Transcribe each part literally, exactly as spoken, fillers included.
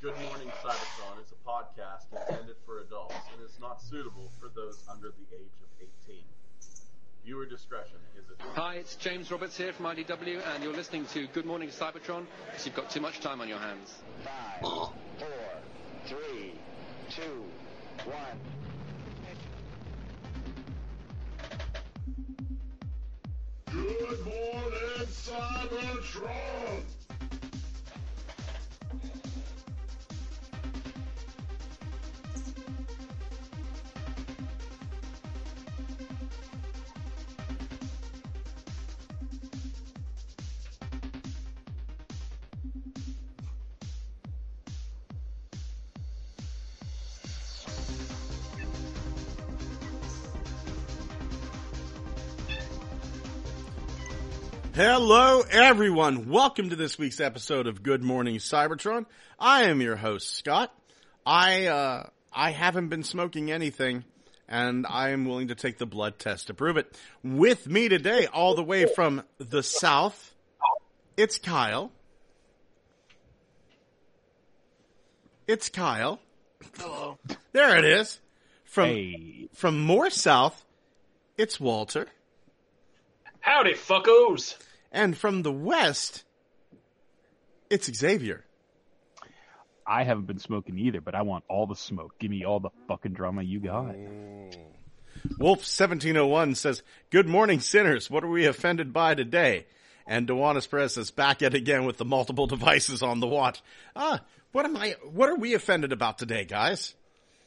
Good Morning Cybertron is a podcast intended for adults and is not suitable for those under the age of eighteen. Viewer discretion is advised. Hi, it's James Roberts here from I D W, and you're listening to Good Morning Cybertron, because you've got too much time on your hands. Five, four, three, two, one. Good Morning Cybertron! Hello, everyone. Welcome to this week's episode of Good Morning Cybertron. I am your host, Scott. I, uh, I haven't been smoking anything, and I am willing to take the blood test to prove it. With me today, all the way from the south, it's Kyle. It's Kyle. Hello. There it is. From, Hey. from more south, it's Walter. Howdy, fuckos! And from the west, it's Xavier. I haven't been smoking either, but I want all the smoke. Give me all the fucking drama you got. Wolf seventeen oh one says, "Good morning, sinners. What are we offended by today?" And Dewanis Perez is back at it again with the multiple devices on the watch. Ah, what am I? What are we offended about today, guys?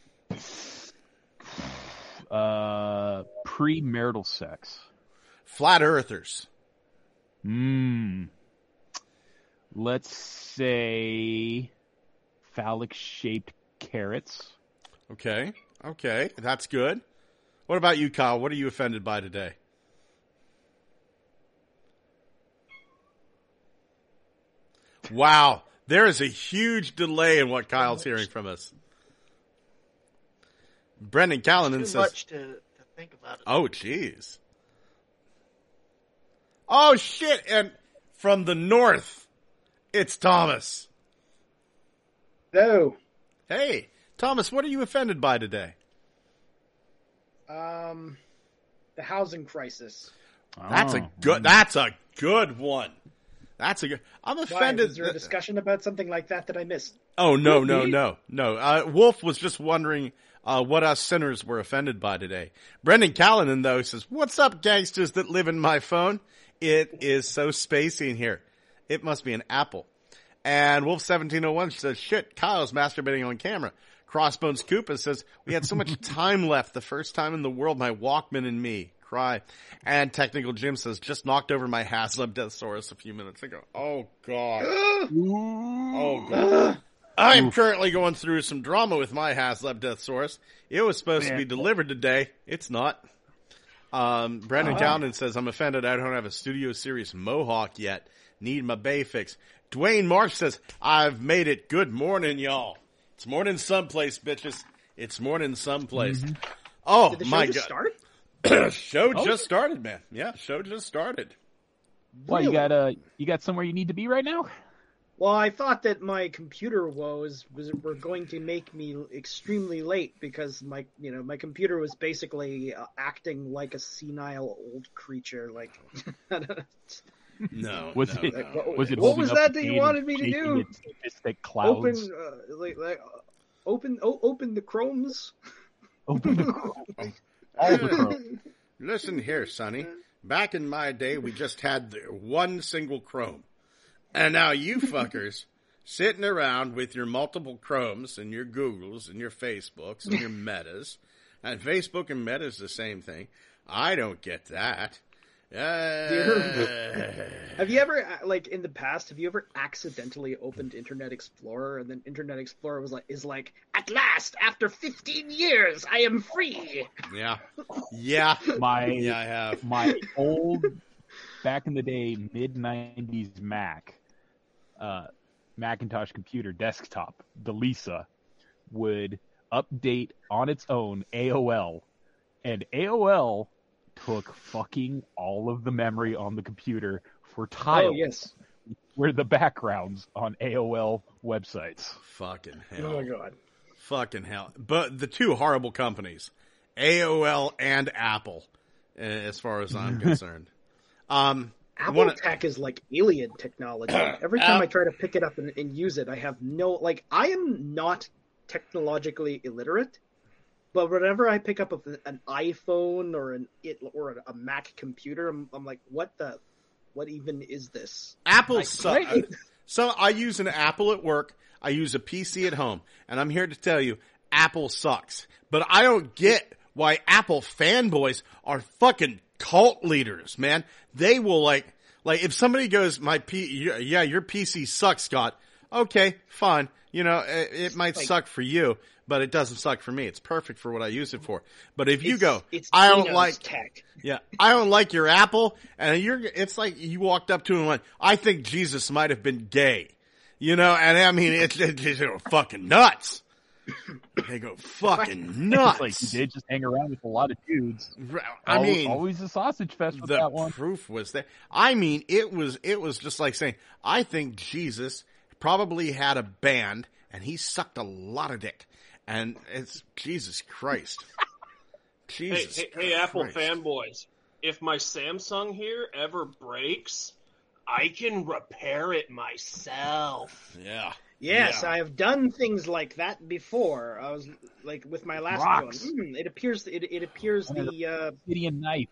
Uh, premarital sex. Flat earthers. Mmm. Let's say phallic-shaped carrots. Okay, okay, that's good. What about you, Kyle? What are you offended by today? Wow, there is a huge delay in what Kyle's hearing from us. Brendan Callanan Too says, much to, to think about it. "Oh, jeez. Oh, shit." And from the north, it's Thomas. Hello. Hey, Thomas, what are you offended by today? Um, the housing crisis. That's Oh. a good, that's a good one. That's a good, I'm Why? offended. Was there a discussion about something like that that I missed? Oh, no, no, no, no. Uh, Wolf was just wondering uh, what us sinners were offended by today. Brendan Callanan, though, says, "What's up, gangsters that live in my phone? It is so spacey in here. It must be an Apple." And Wolf seventeen oh one says, "Shit, Kyle's masturbating on camera." Crossbones Koopa says, "We had so much time left. The first time in the world, my Walkman and me cry." And Technical Jim says, "Just knocked over my Haslab Deathsaurus a few minutes ago." Oh, God. Oh, God. I'm currently going through some drama with my Haslab Deathsaurus. It was supposed to be delivered today. It's not. Um, Brandon Oh. Cowden says, "I'm offended I don't have a Studio Series Mohawk yet. Need my bay fix." Dwayne Marsh says, "I've made it. Good morning, y'all. It's morning someplace, bitches. It's morning someplace." Mm-hmm. Oh, Did the show my just God. start? Show Oh. just started, man. Yeah, show just started. What, you Really? got uh, you got somewhere you need to be right now? Well, I thought that my computer woes was were going to make me extremely late because my, you know, my computer was basically uh, acting like a senile old creature. Like, I don't know. No, Was no, it- no. what- Was it what holding was up that the that you gate wanted and me to shaking do? its sadistic clouds? Open, uh, like, like, uh, open, oh, open the chromes. Open the chrome. All the chrome. Listen here, Sonny. Back in my day, we just had the one single Chrome. And now you fuckers sitting around with your multiple Chromes and your Googles and your Facebooks and your Metas. And Facebook and Meta is the same thing. I don't get that. Uh, Have you ever, uh, like, in the past, have you ever accidentally opened Internet Explorer and then Internet Explorer was like, is like, "At last, after fifteen years, I am free." yeah. Yeah. My Yeah, I have. my old back in the day mid nineties Mac, uh, Macintosh computer desktop, the Lisa, would update on its own A O L, and A O L took fucking all of the memory on the computer for tiles. Oh, yes. were the backgrounds on A O L websites. Fucking hell. Oh my god. Fucking hell. But the two horrible companies, A O L and Apple, as far as I'm concerned. Um, Apple one, tech is like alien technology. Every time I try to pick it up and, and use it, I have no, like, I am not technologically illiterate, but whenever I pick up a, an iPhone or an it or a, a Mac computer, I'm, I'm like, what the, what even is this? Apple I, sucks. So I use an Apple at work. I use a P C at home, and I'm here to tell you, Apple sucks. But I don't get why Apple fanboys are fucking cult leaders, man. They will like, like if somebody goes, my P, yeah, your P C sucks, Scott. Okay, fine. You know, it, it might like, suck for you, but it doesn't suck for me. It's perfect for what I use it for. But if you it's, go, it's I don't Dino's like tech. Yeah, I don't like your Apple, and you're, it's like you walked up to him and went, I think Jesus might have been gay. You know, and I mean, it's, it's, it's fucking nuts. They go fucking nuts. Like, he did just hang around with a lot of dudes. I always, mean, always a sausage fest with the that one. proof was there. I mean, it was, it was just like saying, I think Jesus probably had a band and he sucked a lot of dick. And it's, Jesus Christ. Jesus Hey, hey, hey Apple Christ. fanboys. If my Samsung here ever breaks, I can repair it myself. Yeah. Yes, Yeah. I have done things like that before. I was like with my last Rocks. one. Mm, it appears it, it appears And the uh, Gideon knife.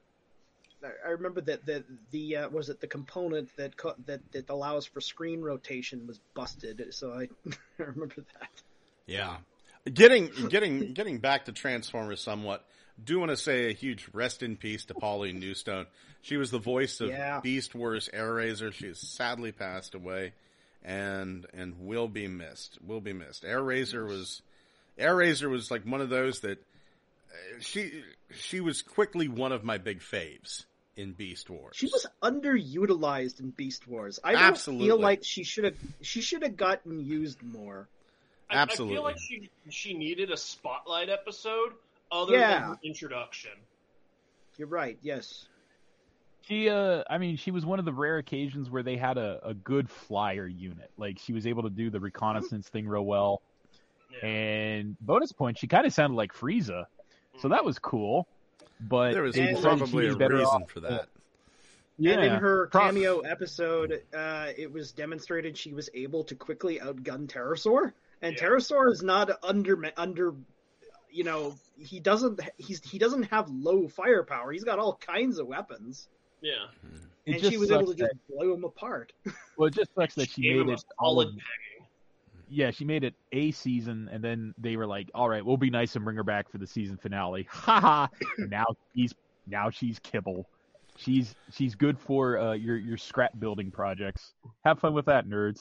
I remember that the the uh, was it the component that co- that that allows for screen rotation was busted. So I, I remember that. Yeah. Getting, getting, getting back to Transformers somewhat, do want to say a huge rest in peace to Pauline Newstone. She was the voice of Yeah. Beast Wars Air Razor. She has sadly passed away and, and will be missed. Will be missed. Air Razor was, Air Razor was like one of those that uh, she, she was quickly one of my big faves in Beast Wars. She was underutilized in Beast Wars. I don't Absolutely. feel like she should have she should have gotten used more. I, Absolutely. I feel like she she needed a spotlight episode other Yeah. than the introduction. You're right. Yes. She, uh, I mean, she was one of the rare occasions where they had a, a good flyer unit. Like, she was able to do the reconnaissance thing real well. Yeah. And bonus point, she kind of sounded like Frieza. So that was cool. But There was they decided probably she a was better reason off- for that. Yeah. And in her Pro- cameo episode, uh, it was demonstrated she was able to quickly outgun Pterosaur. And Yeah. Pterosaur is not under under, you know, he doesn't he's he doesn't have low firepower. He's got all kinds of weapons, Yeah. It and just she was able to sucks just that- blow him apart. Well, it just sucks that she Gave made him a it all solid of, pegging. yeah, she made it a season, and then they were like, "All right, we'll be nice and bring her back for the season finale." Ha ha! Now she's now she's kibble. She's she's good for uh, your your scrap building projects. Have fun with that, nerds.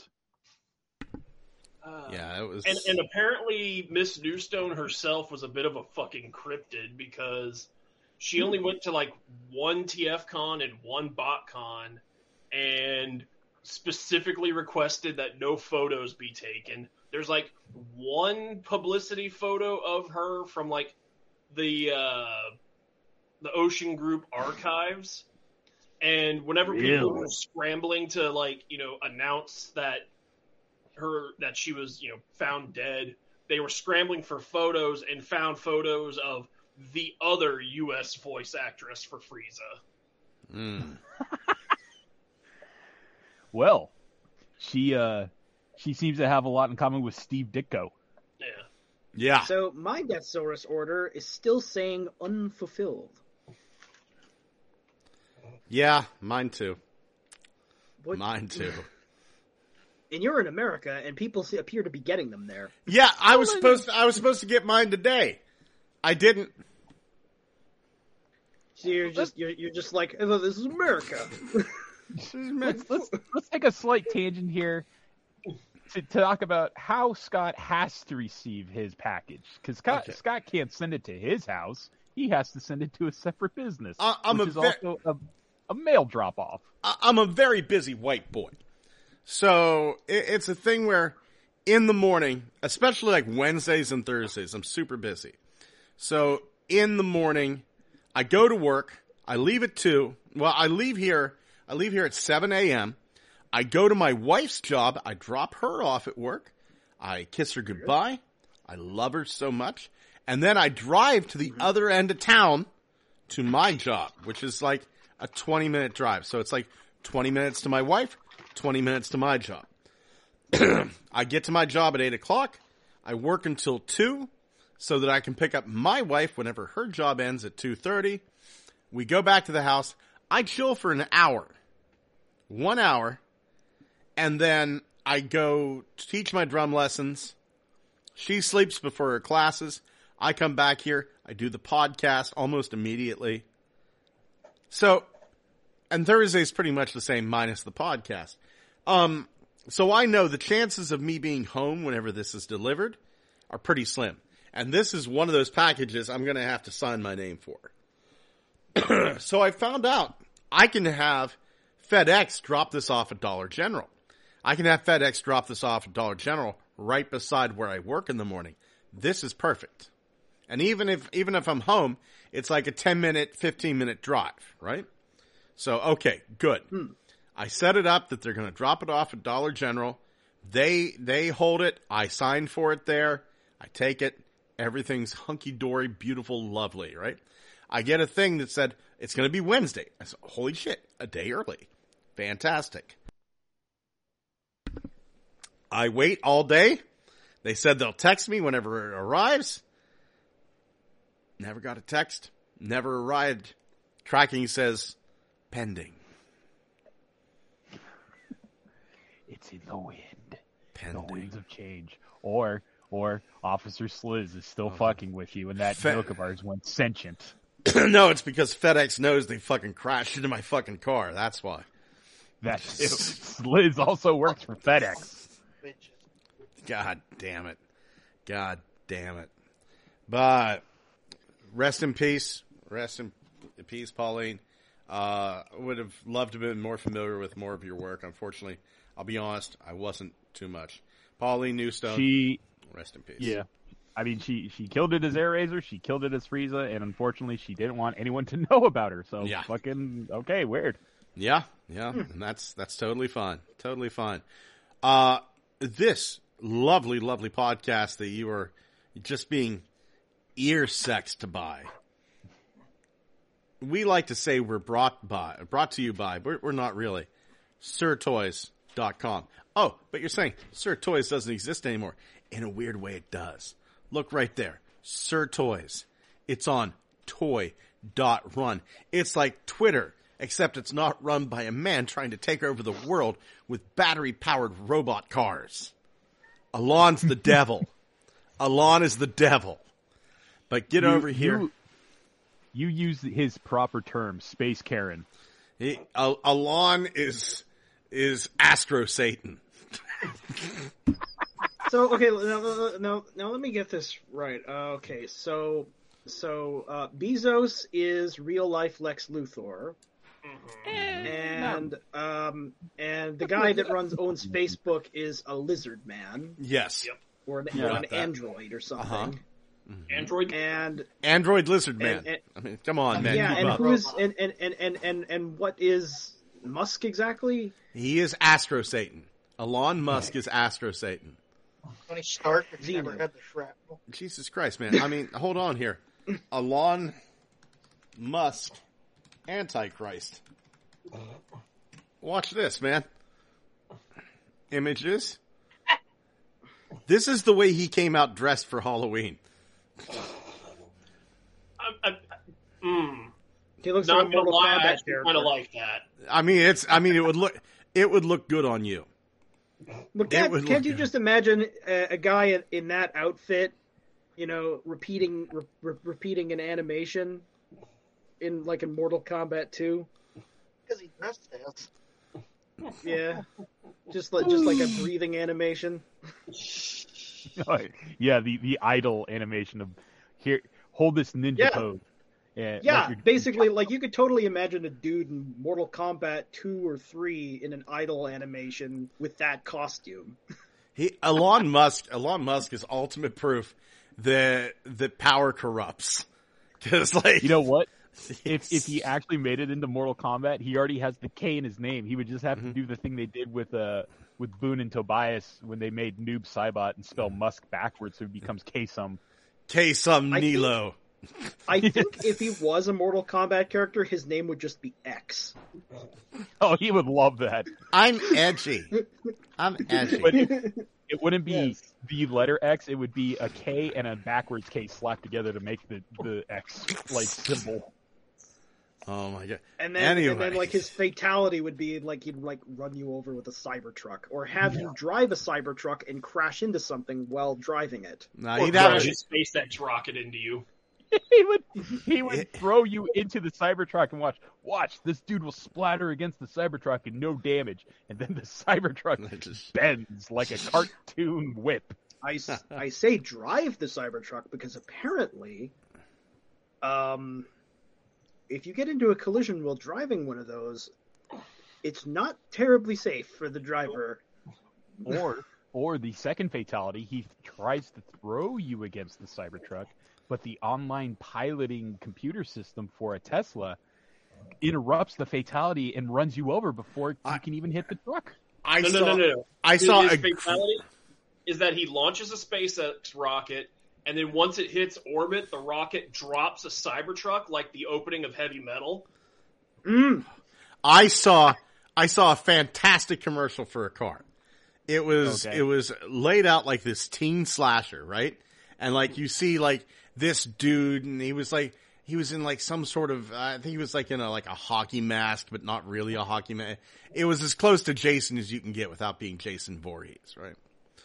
Uh, Yeah, it was. And, and apparently Miss Newstone herself was a bit of a fucking cryptid because she only went to like one T F con and one BotCon and specifically requested that no photos be taken. There's like one publicity photo of her from like the uh, the Ocean Group archives, and whenever people Really? were scrambling to like you know announce that her that she was you know found dead, they were scrambling for photos and found photos of the other U S voice actress for Frieza. Mm. Well, she uh she seems to have a lot in common with Steve Ditko. Yeah. Yeah. So my Deathsaurus order is still saying unfulfilled. Yeah, mine too. What- Mine too. And you're in America, and people see, appear to be getting them there. Yeah, I was supposed to, I was supposed to get mine today. I didn't. So you're just you're, you're just like, oh, this is America. Let's let's let's take a slight tangent here to, to talk about how Scott has to receive his package, because Scott, Okay. Scott can't send it to his house; he has to send it to a separate business, I- I'm which a is ve- also a, a mail drop off. I- I'm a very busy white boy. So it, it's a thing where in the morning, especially like Wednesdays and Thursdays, I'm super busy. So in the morning, I go to work. I leave at two. Well, I leave here. I leave here at seven a.m. I go to my wife's job. I drop her off at work. I kiss her goodbye. I love her so much. And then I drive to the other end of town to my job, which is like a twenty minute drive. So it's like twenty minutes to my wife, twenty minutes to my job. I get to my job at eight o'clock. I work until two so that I can pick up my wife whenever her job ends at two thirty. We go back to the house. I chill for an hour. One hour. And then I go teach my drum lessons. She sleeps before her classes. I come back here. I do the podcast almost immediately. So, and Thursday's pretty much the same minus the podcast. Um, so I know the chances of me being home whenever this is delivered are pretty slim. And this is one of those packages I'm going to have to sign my name for. So I found out I can have FedEx drop this off at Dollar General. I can have FedEx drop this off at Dollar General right beside where I work in the morning. This is perfect. And even if, even if I'm home, it's like a ten minute, fifteen minute drive, right? So, okay, good. Hmm. I set it up that they're going to drop it off at Dollar General. They, they hold it. I sign for it there. I take it. Everything's hunky-dory, beautiful, lovely, right? I get a thing that said, it's going to be Wednesday. I said, holy shit, a day early. Fantastic. I wait all day. They said they'll text me whenever it arrives. Never got a text. Never arrived. Tracking says, pending. It's in the wind. Pending. The winds of change. Or, or Officer Sliz is still Oh. fucking with you and that Fe- milk of ours went sentient. No, it's because FedEx knows they fucking crashed into my fucking car. That's why. That Sliz also works for FedEx. God damn it. God damn it. But rest in peace. Rest in peace, Pauline. Uh, would have loved to have been more familiar with more of your work. Unfortunately, I'll be honest, I wasn't too much. Pauline Newstone, She, rest in peace. yeah. I mean, she, she killed it as Airraiser, she killed it as Frieza, and unfortunately she didn't want anyone to know about her, so Yeah. fucking, okay, weird. Yeah, yeah, and that's that's totally fine. Totally fine. Uh, this lovely, lovely podcast that you are just being ear sexed by. We like to say we're brought by, brought to you by, but we're not really. Sir Toys dot com. Oh, but you're saying Sir Toys doesn't exist anymore. In a weird way, it does. Look right there. Sir Toys. It's on toy dot run. It's like Twitter, except it's not run by a man trying to take over the world with battery-powered robot cars. Alon's the devil. Alon is the devil. But get You- over here. You, you use his proper term, Space Karen. He, Al- Alon is is Astro Satan. So okay, now, now now let me get this right. Uh, okay, so so uh, Bezos is real life Lex Luthor, and um and the guy that runs owns Facebook is a lizard man Yes. Yep. or an, Yeah. or an Got that. android or something. Uh-huh. Android. And Android Lizard Man. And- and- I mean, come on, man. yeah, keep and up. who is and, and, and, and, and, and what is Musk exactly? He is Astro Satan. Elon Musk is Astro Satan. Tony Stark has Xena. never had the shrapnel. Jesus Christ, man. I mean, hold on here. Elon Musk Antichrist. Watch this, man. Images. This is the way he came out dressed for Halloween. I, I, mm, He looks not like a gonna Mortal lie, I Kombat actually character. kind of like that. I mean, it's. I mean, it would look. It would look good on you. But It can't, would can't look you good. just imagine a, a guy in, in that outfit, you know, repeating re, re, repeating an animation in like in Mortal Kombat two? Because he dressed as. Yeah, just like just like a breathing animation. Yeah, the, the idle animation of here, hold this ninja Yeah. pose. Yeah, Yeah, like you're- basically, like you could totally imagine a dude in Mortal Kombat two or three in an idle animation with that costume. He Elon Musk. Elon Musk is ultimate proof that that power corrupts. Because like You know what? if if he actually made it into Mortal Kombat, he already has the K in his name. He would just have Mhm. to do the thing they did with uh with Boone and Tobias when they made Noob Saibot and spell Musk backwards, so it becomes K-Sum. K-Sum I think- Nilo. I think if he was a Mortal Kombat character, his name would just be X. Oh, he would love that. I'm edgy. I'm edgy. But it, it wouldn't be Yes. the letter X. It would be a K and a backwards K slapped together to make the, the X like symbol. Oh my god. And then, Anyway. and then, like his fatality would be like he'd like run you over with a Cybertruck, or have you drive a Cybertruck and crash into something while driving it. Nah, Or he'd have crash a SpaceX rocket into you. He would he would throw you into the Cybertruck and watch watch this dude will splatter against the Cybertruck and no damage, and then the Cybertruck just- bends like a cartoon whip. I, s- I say drive the Cybertruck because apparently, um, if you get into a collision while driving one of those, it's not terribly safe for the driver. Or or the second fatality, he tries to throw you against the Cybertruck, but the online piloting computer system for a Tesla interrupts the fatality and runs you over before you I- can even hit the truck. I no, saw, no, no, no, no. I His- saw his a fatality is that he launches a SpaceX rocket, and then once it hits orbit, the rocket drops a Cybertruck like the opening of Heavy Metal. Mm. I saw I saw a fantastic commercial for a car. It was Okay. it was laid out like this teen slasher, right? And like you see like this dude, and he was like he was in like some sort of uh, I think he was like in a like a hockey mask, but not really a hockey mask. It was as close to Jason as you can get without being Jason Voorhees, right?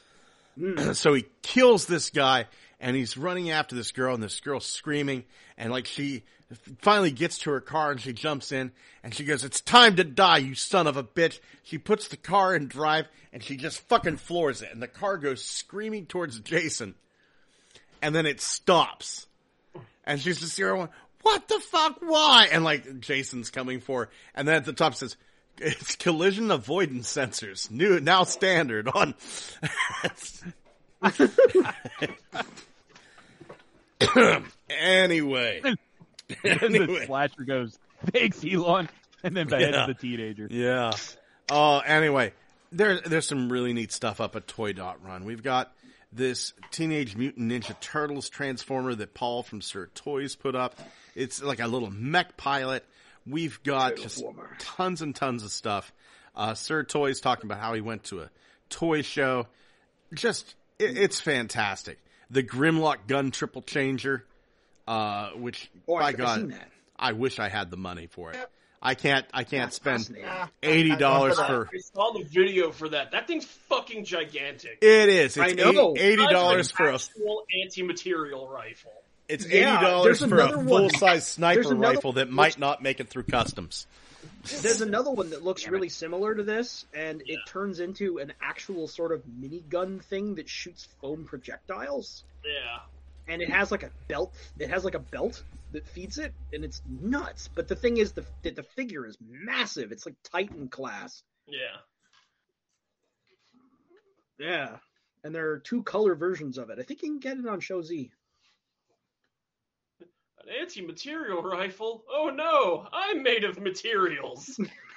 So he kills this guy, and he's running after this girl, and this girl's screaming, and like she finally gets to her car, and she jumps in, and she goes, "It's time to die, you son of a bitch." She puts the car in drive, and she just fucking floors it, and the car goes screaming towards Jason, and then it stops, and she's just here going, "What the fuck? Why?" And like Jason's coming for her, and then at the top it says, "It's collision avoidance sensors, new now standard on." Anyway, And the anyway, slasher goes, "Thanks, Elon," and then beheads Yeah. the teenager. yeah. Oh, anyway, there there's some really neat stuff up at Toy Dot Run. We've got this Teenage Mutant Ninja Turtles transformer that Paul from Sir Toys put up. It's like a little mech pilot. We've got just tons and tons of stuff. Uh, Sir Toys talking about how he went to a toy show. Just, it, it's fantastic. The Grimlock gun triple changer, uh, which, Oh, by I've God, seen that. I wish I had the money for it. I can't, I can't That's spend fascinating. eighty dollars for, I saw the video for that. That thing's fucking gigantic. it is, I it's know. eighty dollars That's for an a, actual anti-material rifle. it's Yeah, eighty dollars there's for a another one. full-size sniper There's another rifle that one might that's- not make it through customs. There's another one that looks really similar to this, and it turns into an actual sort of minigun thing that shoots foam projectiles. Yeah. And it has like a belt. It has like a belt that feeds it, and it's nuts. But the thing is, the that the figure is massive. It's like Titan class. Yeah. Yeah, and there are two color versions of it. I think you can get it on Show Z. An anti-material rifle? Oh no, I'm made of materials.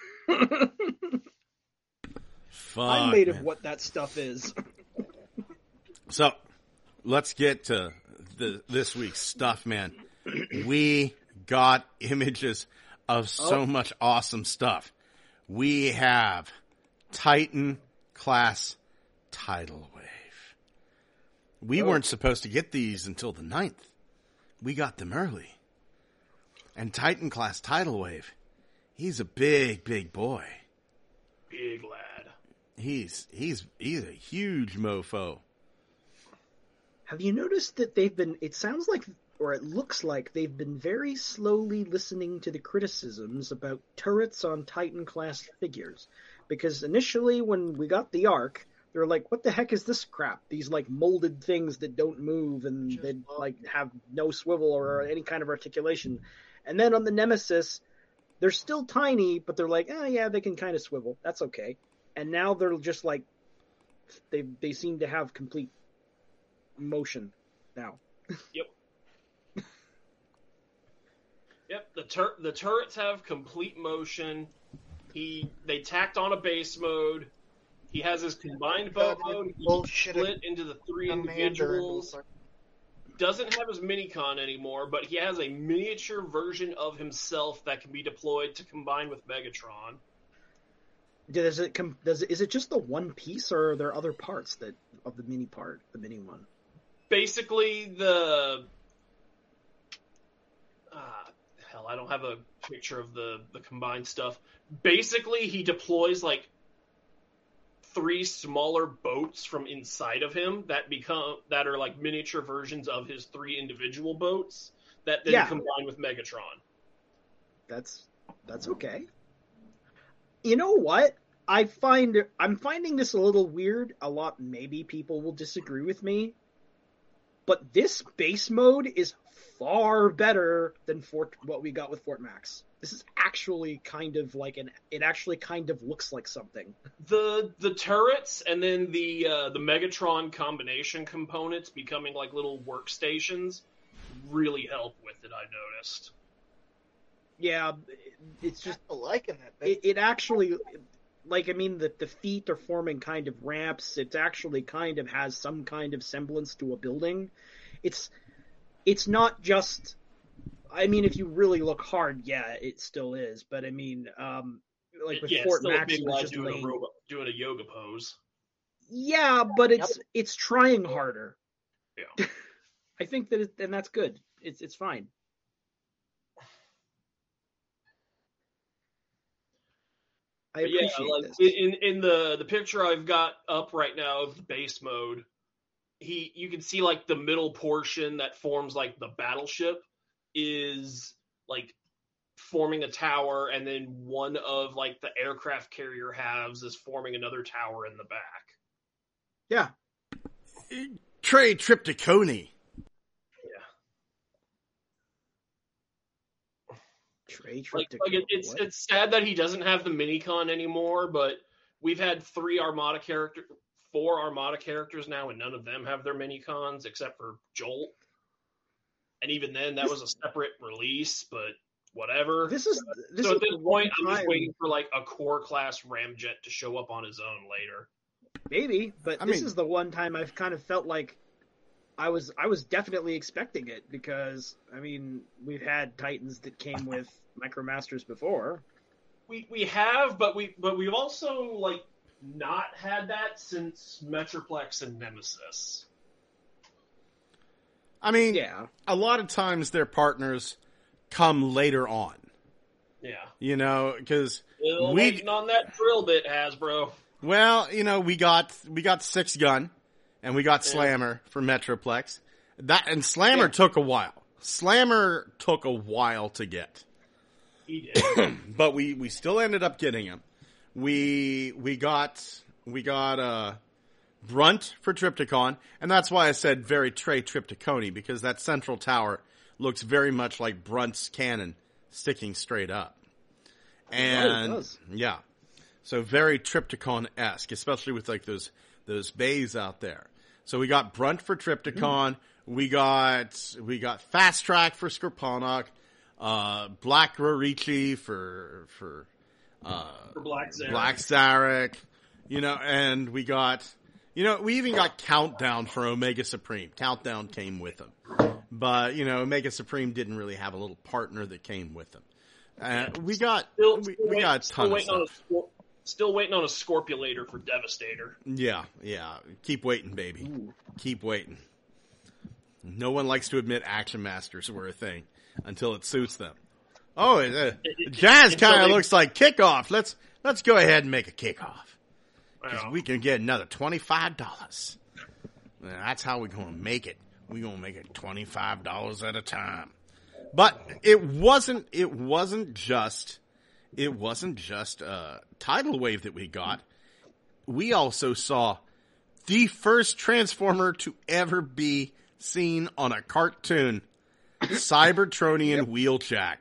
Fuck, I'm made of man. what that stuff is. So, let's get to the this week's stuff, man. We got images of so Oh. much awesome stuff. We have Titan class tidal wave. We Oh. weren't supposed to get these until the ninth. We got them early. And Titan class tidal wave, he's a big, big boy. Big lad. He's he's he's a huge mofo. Have you noticed that they've been, it sounds like, or it looks like they've been very slowly listening to the criticisms about turrets on Titan class figures? Because initially when we got the Ark, they were like, what the heck is this crap? These like molded things that don't move and they like have no swivel or any kind of articulation. And then on the Nemesis, they're still tiny, but they're like, oh yeah, they can kind of swivel. That's okay. And now they're just like, they they seem to have complete motion now. Yeah, Yep, the tur- the turrets have complete motion. He they tacked on a base mode. He has his combined boat mode. He Bullshit. split into the three Commander and individuals. Doesn't have his minicon anymore, but he has a miniature version of himself that can be deployed to combine with Megatron. Does it com- does it, is it just the one piece, or are there other parts that of the mini part, the mini one? Basically, the uh, hell, I don't have a picture of the the combined stuff. Basically, he deploys like three smaller boats from inside of him that become that are like miniature versions of his three individual boats that then Yeah. combine with Megatron. That's that's okay. You know what? I find I'm finding this a little weird. A lot, maybe people will disagree with me, but this base mode is far better than Fort what we got with Fort Max. This is actually kind of like an. It actually kind of looks like something. The the turrets and then the uh, the Megatron combination components becoming like little workstations really help with it. I noticed. Yeah, it's just I liking that. it, it actually, like, I mean, the, the feet are forming kind of ramps. It actually kind of has some kind of semblance to a building. It's, it's not just, I mean, if you really look hard, yeah, it still is. But I mean, um, like with yeah, Fort still Max, a big it was lad just doing a, laying- robot, doing a yoga pose. Yeah, but it's it's trying harder. Yeah. I think that, it, and that's good. It's it's fine. I But yeah, appreciate like this. in in the the picture I've got up right now of the base mode, he you can see like the middle portion that forms like the battleship is like forming a tower, and then one of like the aircraft carrier halves is forming another tower in the back. Yeah. Trey Tripticone. Trey Like, Tripticone. like it, it's What? it's sad that he doesn't have the minicon anymore, but we've had three Armada character, four Armada characters now, and none of them have their minicons except for Jolt. And even then, that was a separate release, but whatever. This is this so is at this the point, I'm one just time- waiting for like a core class Ramjet to show up on his own later. Maybe, but I this mean- is the one time I've kind of felt like I was I was definitely expecting it, because I mean we've had Titans that came with Micromasters before. We we have, but we but we've also like not had that since Metroplex and Nemesis. I mean, Yeah, a lot of times their partners come later on, Yeah, you know, because still we, waiting on that drill bit, Hasbro. well, you know, we got, we got Six Gun and we got Yeah. Slammer for Metroplex. That, and Slammer Yeah. took a while. Slammer took a while to get, He did. but we, we still ended up getting him. We, we got, we got, uh, Brunt for Tripticon, and that's why I said very Trey Tripticone, because that central tower looks very much like Brunt's cannon sticking straight up. And does. yeah, so very Tripticon-esque, especially with like those those bays out there. So we got Brunt for Tripticon, we got we got Fast Track for Scorponok, uh, Black Rorichi for for uh, For Black Zarek. Black Zarek, you know, and we got, you know, we even got Countdown for Omega Supreme. Countdown came with him. But, you know, Omega Supreme didn't really have a little partner that came with him. Uh, we got, Still, we, still we wait- got a still ton of waiting on a stuff. Scor- Still waiting on a Scorpulator for Devastator. Yeah, yeah. Keep waiting, baby. Keep waiting. No one likes to admit Action Masters were a thing until it suits them. Oh, uh, Jazz until kind of they- looks like kickoff. Let's, let's go ahead and make a kickoff. Because Wow. we can get another twenty-five dollars. That's how we're going to make it. We're going to make it twenty-five dollars at a time. But it wasn't, it wasn't just, it wasn't just a tidal wave that we got. We also saw the first Transformer to ever be seen on a cartoon. Cybertronian Wheeljack.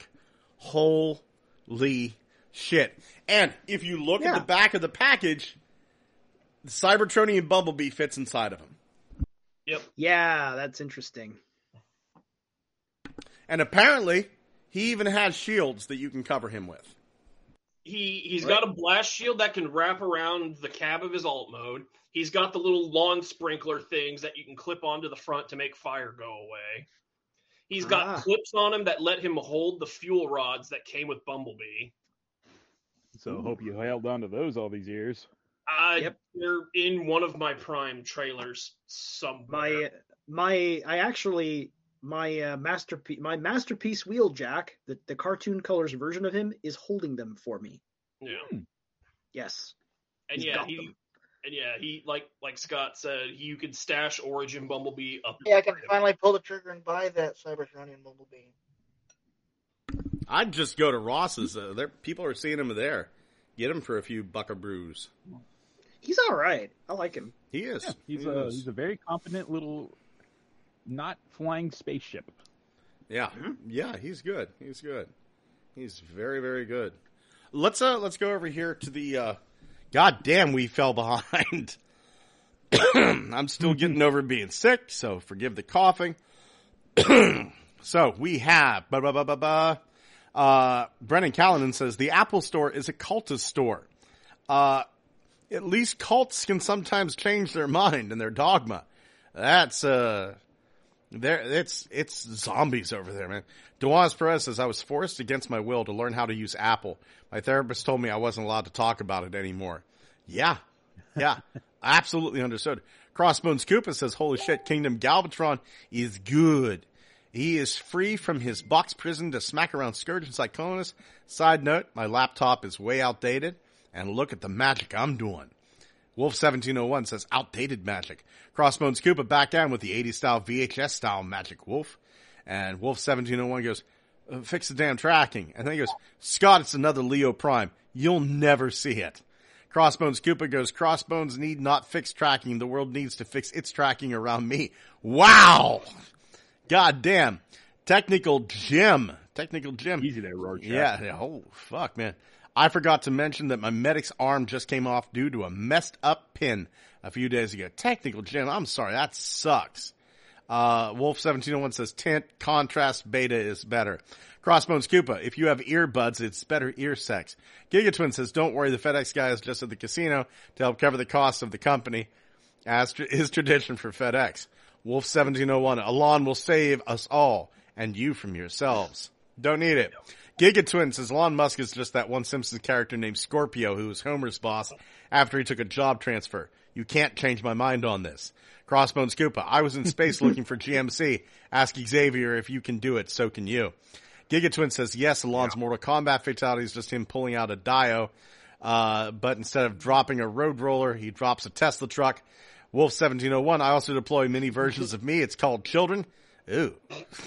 Holy shit. And if you look Yeah. at the back of the package, the Cybertronian Bumblebee fits inside of him. Yep. yeah, that's interesting. And apparently, He even has shields that you can cover him with. He he's Right. got a blast shield that can wrap around the cab of his alt mode. He's got the little lawn sprinkler things that you can clip onto the front to make fire go away. He's got Ah. clips on him that let him hold the fuel rods that came with Bumblebee. So hope you held on to those all these years. Uh, Yep. They're in one of my Prime trailers somewhere. My my I actually my uh, masterpiece my masterpiece Wheeljack, the the cartoon colors version of him is holding them for me. yeah, Yes. and He's yeah, got he them. and yeah he like like Scott said, you can stash Origin Bumblebee up. Yeah, I can finally pull the trigger and buy that Cybertronian Bumblebee. I'd just go to Ross's. Uh, there, people are seeing him there. Get him for a few buckaroos. He's all right. I like him. He is. Yeah, he's he a is. he's a very competent little, not flying spaceship. Yeah, yeah, he's good. He's good. He's very, very good. Let's uh, let's go over here to the. Uh, God damn, we fell behind. I'm still getting over being sick, so forgive the coughing. So we have. Ba, ba, ba, ba, ba. Uh, Brennan Callanan says the Apple Store is a cultist store. Uh, at least cults can sometimes change their mind and their dogma. That's uh. There, it's it's zombies over there, man. Dejuan Perez says, I was forced against my will to learn how to use Apple. My therapist told me I wasn't allowed to talk about it anymore. Yeah, yeah, absolutely understood. Crossbones Koopa says, holy shit, Kingdom Galvatron is good. He is free from his box prison to smack around Scourge and Cyclonus. Side note, my laptop is way outdated, and look at the magic I'm doing. Wolf seventeen oh one says, outdated magic. Crossbones Koopa back down with the eighties style V H S style magic, Wolf. And Wolf seventeen oh one goes, uh, fix the damn tracking. And then he goes, Scott, it's another Leo Prime. You'll never see it. Crossbones Koopa goes, Crossbones need not fix tracking. The world needs to fix its tracking around me. Wow! God damn. Technical Jim. Technical Jim. Easy there, Rorschach. Yeah, yeah. Oh, fuck, man. I forgot to mention that my medic's arm just came off due to a messed up pin a few days ago. Technical Jim, I'm sorry, that sucks. Uh, Wolf seventeen oh one says tint, contrast, beta is better. Crossbones Koopa, if you have earbuds, it's better ear sex. Gigatwin says, don't worry, the FedEx guy is just at the casino to help cover the cost of the company, as tr- is tradition for FedEx. Wolf seventeen oh one, Alon will save us all, and you from yourselves. Don't need it. Gigatwin says Elon Musk is just that one Simpsons character named Scorpio who was Homer's boss after he took a job transfer. You can't change my mind on this. Crossbones Koopa, I was in space looking for G M C. Ask Xavier if you can do it, so can you. Gigatwin says yes, Elon's yeah. Mortal Kombat fatality is just him pulling out a Dio, uh, but instead of dropping a road roller, he drops a Tesla truck. Wolf seventeen oh one, I also deploy mini versions of me. It's called Children. Ew.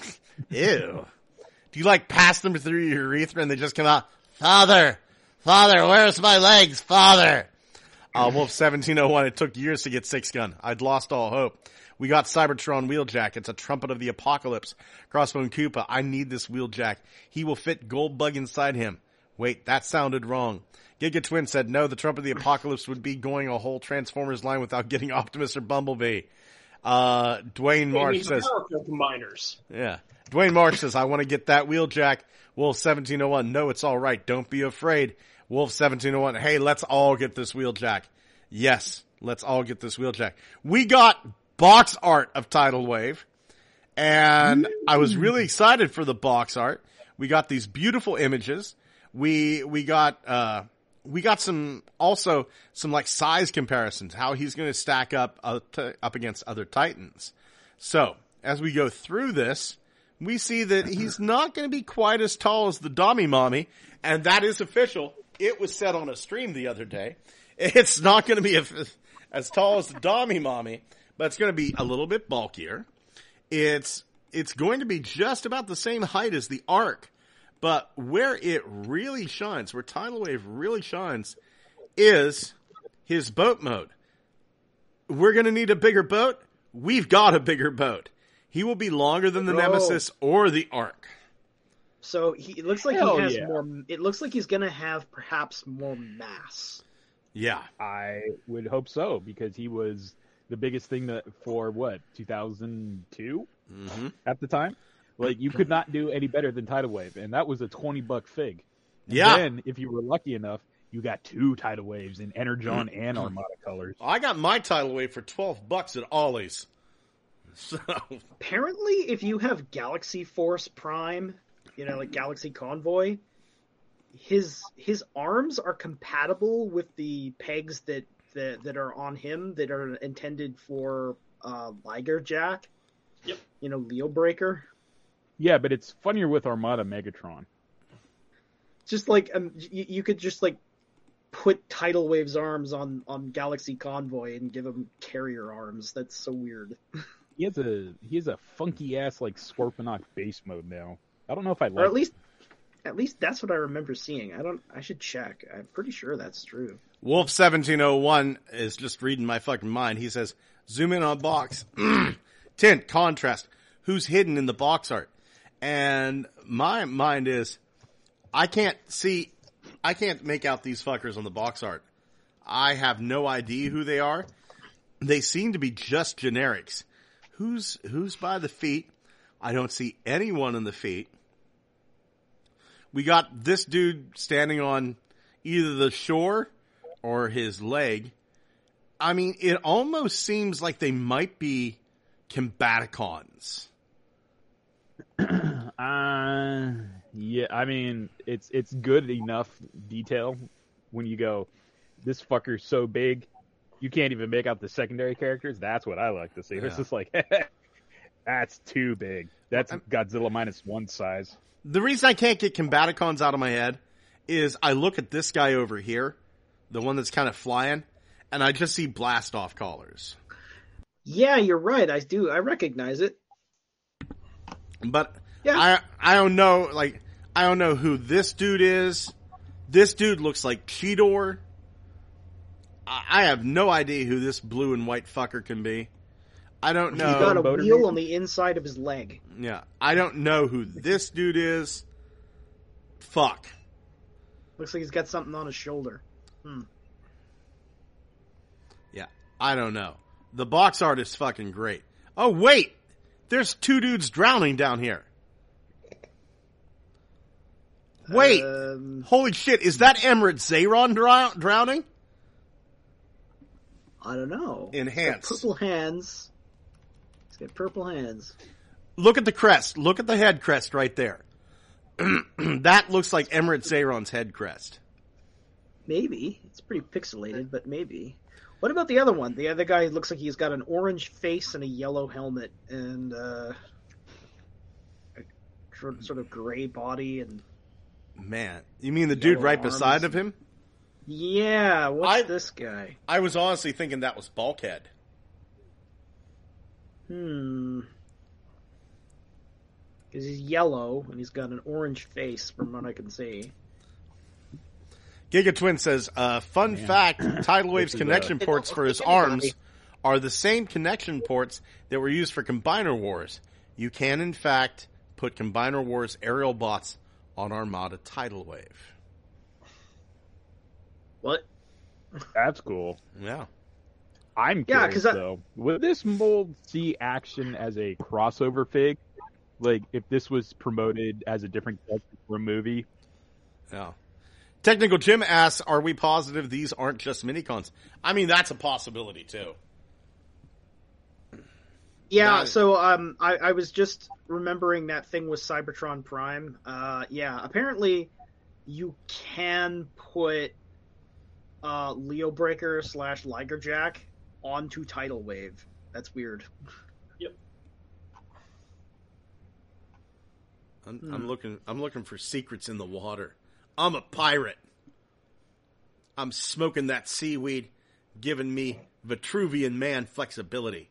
Ew. Do you like pass them through your urethra and they just come out, Father, Father, where's my legs, Father? Uh, Wolf seventeen oh one, it took years to get Six Gun. I'd lost all hope. We got Cybertron Wheeljack. It's a trumpet of the apocalypse. Crossbone Koopa, I need this Wheeljack. He will fit Goldbug inside him. Wait, that sounded wrong. Gigatwin said no, the trumpet of the apocalypse would be going a whole Transformers line without getting Optimus or Bumblebee. Uh, Dwayne Marsh says, powerful combiners. Yeah. Dwayne Marsh says, I want to get that Wheeljack. Wolf seventeen oh one, no, it's all right. Don't be afraid. Wolf seventeen oh one, hey, let's all get this Wheeljack. Yes, let's all get this Wheeljack. We got box art of Tidal Wave, and I was really excited for the box art. We got these beautiful images. We, we got, uh, we got some, also some like size comparisons, how he's going to stack up, uh, t- up against other Titans. So, as we go through this, we see that he's not going to be quite as tall as the Dommy Mommy, and that is official. It was said on a stream the other day. It's not going to be a, as tall as the Dommy Mommy, but it's going to be a little bit bulkier. It's it's going to be just about the same height as the Ark, but where it really shines, where Tidal Wave really shines, is his boat mode. We're going to need a bigger boat. We've got a bigger boat. He will be longer than the Bro. Nemesis or the Ark. So he it looks like Hell he has yeah. more. It looks like he's gonna have perhaps more mass. Yeah. I would hope so, because he was the biggest thing that for what, two thousand two Mm-hmm. at the time? Like, you could not do any better than Tidal Wave, and that was a twenty buck fig. And Yeah. then, if you were lucky enough, you got two Tidal Waves in Energon and Armada colors. I got my Tidal Wave for twelve bucks at Ollie's. So Apparently, if you have Galaxy Force Prime, you know, like Galaxy Convoy, his his arms are compatible with the pegs that that, that are on him that are intended for uh, Liger Jack. Yep. You know, Leo Breaker. Yeah, but it's funnier with Armada Megatron. Just like um, you, you could just like put Tidal Wave's arms on on Galaxy Convoy and give him carrier arms. That's so weird. He has a he has a funky ass like Scorponok base mode now. I don't know if I like Or at least at least that's what I remember seeing. I don't I should check. I'm pretty sure that's true. Wolf seventeen oh one is just reading my fucking mind. He says, zoom in on box. Tint, contrast. Who's hidden in the box art? And my mind is, I can't see, I can't make out these fuckers on the box art. I have no idea who they are. They seem to be just generics. Who's, who's by the feet? I don't see anyone in the feet. We got this dude standing on either the shore or his leg. I mean, it almost seems like they might be Combaticons. Uh, yeah, I mean, it's it's good enough detail when you go, this fucker's so big, you can't even make out the secondary characters. That's what I like to see. Yeah. It's just like, that's too big. That's Well, Godzilla minus one size. The reason I can't get Combaticons out of my head is I look at this guy over here, the one that's kind of flying, and I just see blast off collars. Yeah, you're right. I do. I recognize it. But Yeah. I I don't know, like, I don't know who this dude is. This dude looks like Cheetor. I, I have no idea who this blue and white fucker can be. I don't know. He's got a Motor wheel Maiden? on the inside of his leg. Yeah, I don't know who this dude is. Fuck. Looks like he's got something on his shoulder. Hmm. Yeah, I don't know. The box art is fucking great. Oh, wait! There's two dudes drowning down here. Wait! Um, Holy shit, is that Emirate Zayron drow- drowning? I don't know. Enhance. He's got purple hands. He's got purple hands. Look at the crest. Look at the head crest right there. That looks like Emirate Zayron's head crest. Maybe. It's pretty pixelated, but maybe. What about the other one? The other guy looks like he's got an orange face and a yellow helmet and uh, a sort sort of gray body and Man, you mean the dude Yellow right arms. beside of him? yeah. What's I- this guy? I was honestly thinking that was Bulkhead. Hmm. Because he's yellow and he's got an orange face, from what I can see. Giga Twin says, uh, fun Man. fact, Tidal Wave's This is, uh, connection They ports don't for look his like anybody. arms are the same connection ports that were used for Combiner Wars. You can, in fact, put Combiner Wars aerial bots on Armada Tidal Wave. What? That's cool. Yeah. I'm Yeah, curious, 'cause I- though. Would this mold see action as a crossover fig? Like, if this was promoted as a different character for a movie? Yeah. Technical Jim asks, are we positive these aren't just minicons? I mean, that's a possibility, too. Yeah, That- so um, I, I was just remembering that thing with Cybertron Prime. Uh, yeah, apparently you can put uh, Leo Breaker slash Liger Jack onto Tidal Wave. That's weird. I'm, Hmm. I'm looking. I'm looking for secrets in the water. I'm a pirate. I'm smoking that seaweed, giving me Vitruvian man flexibility.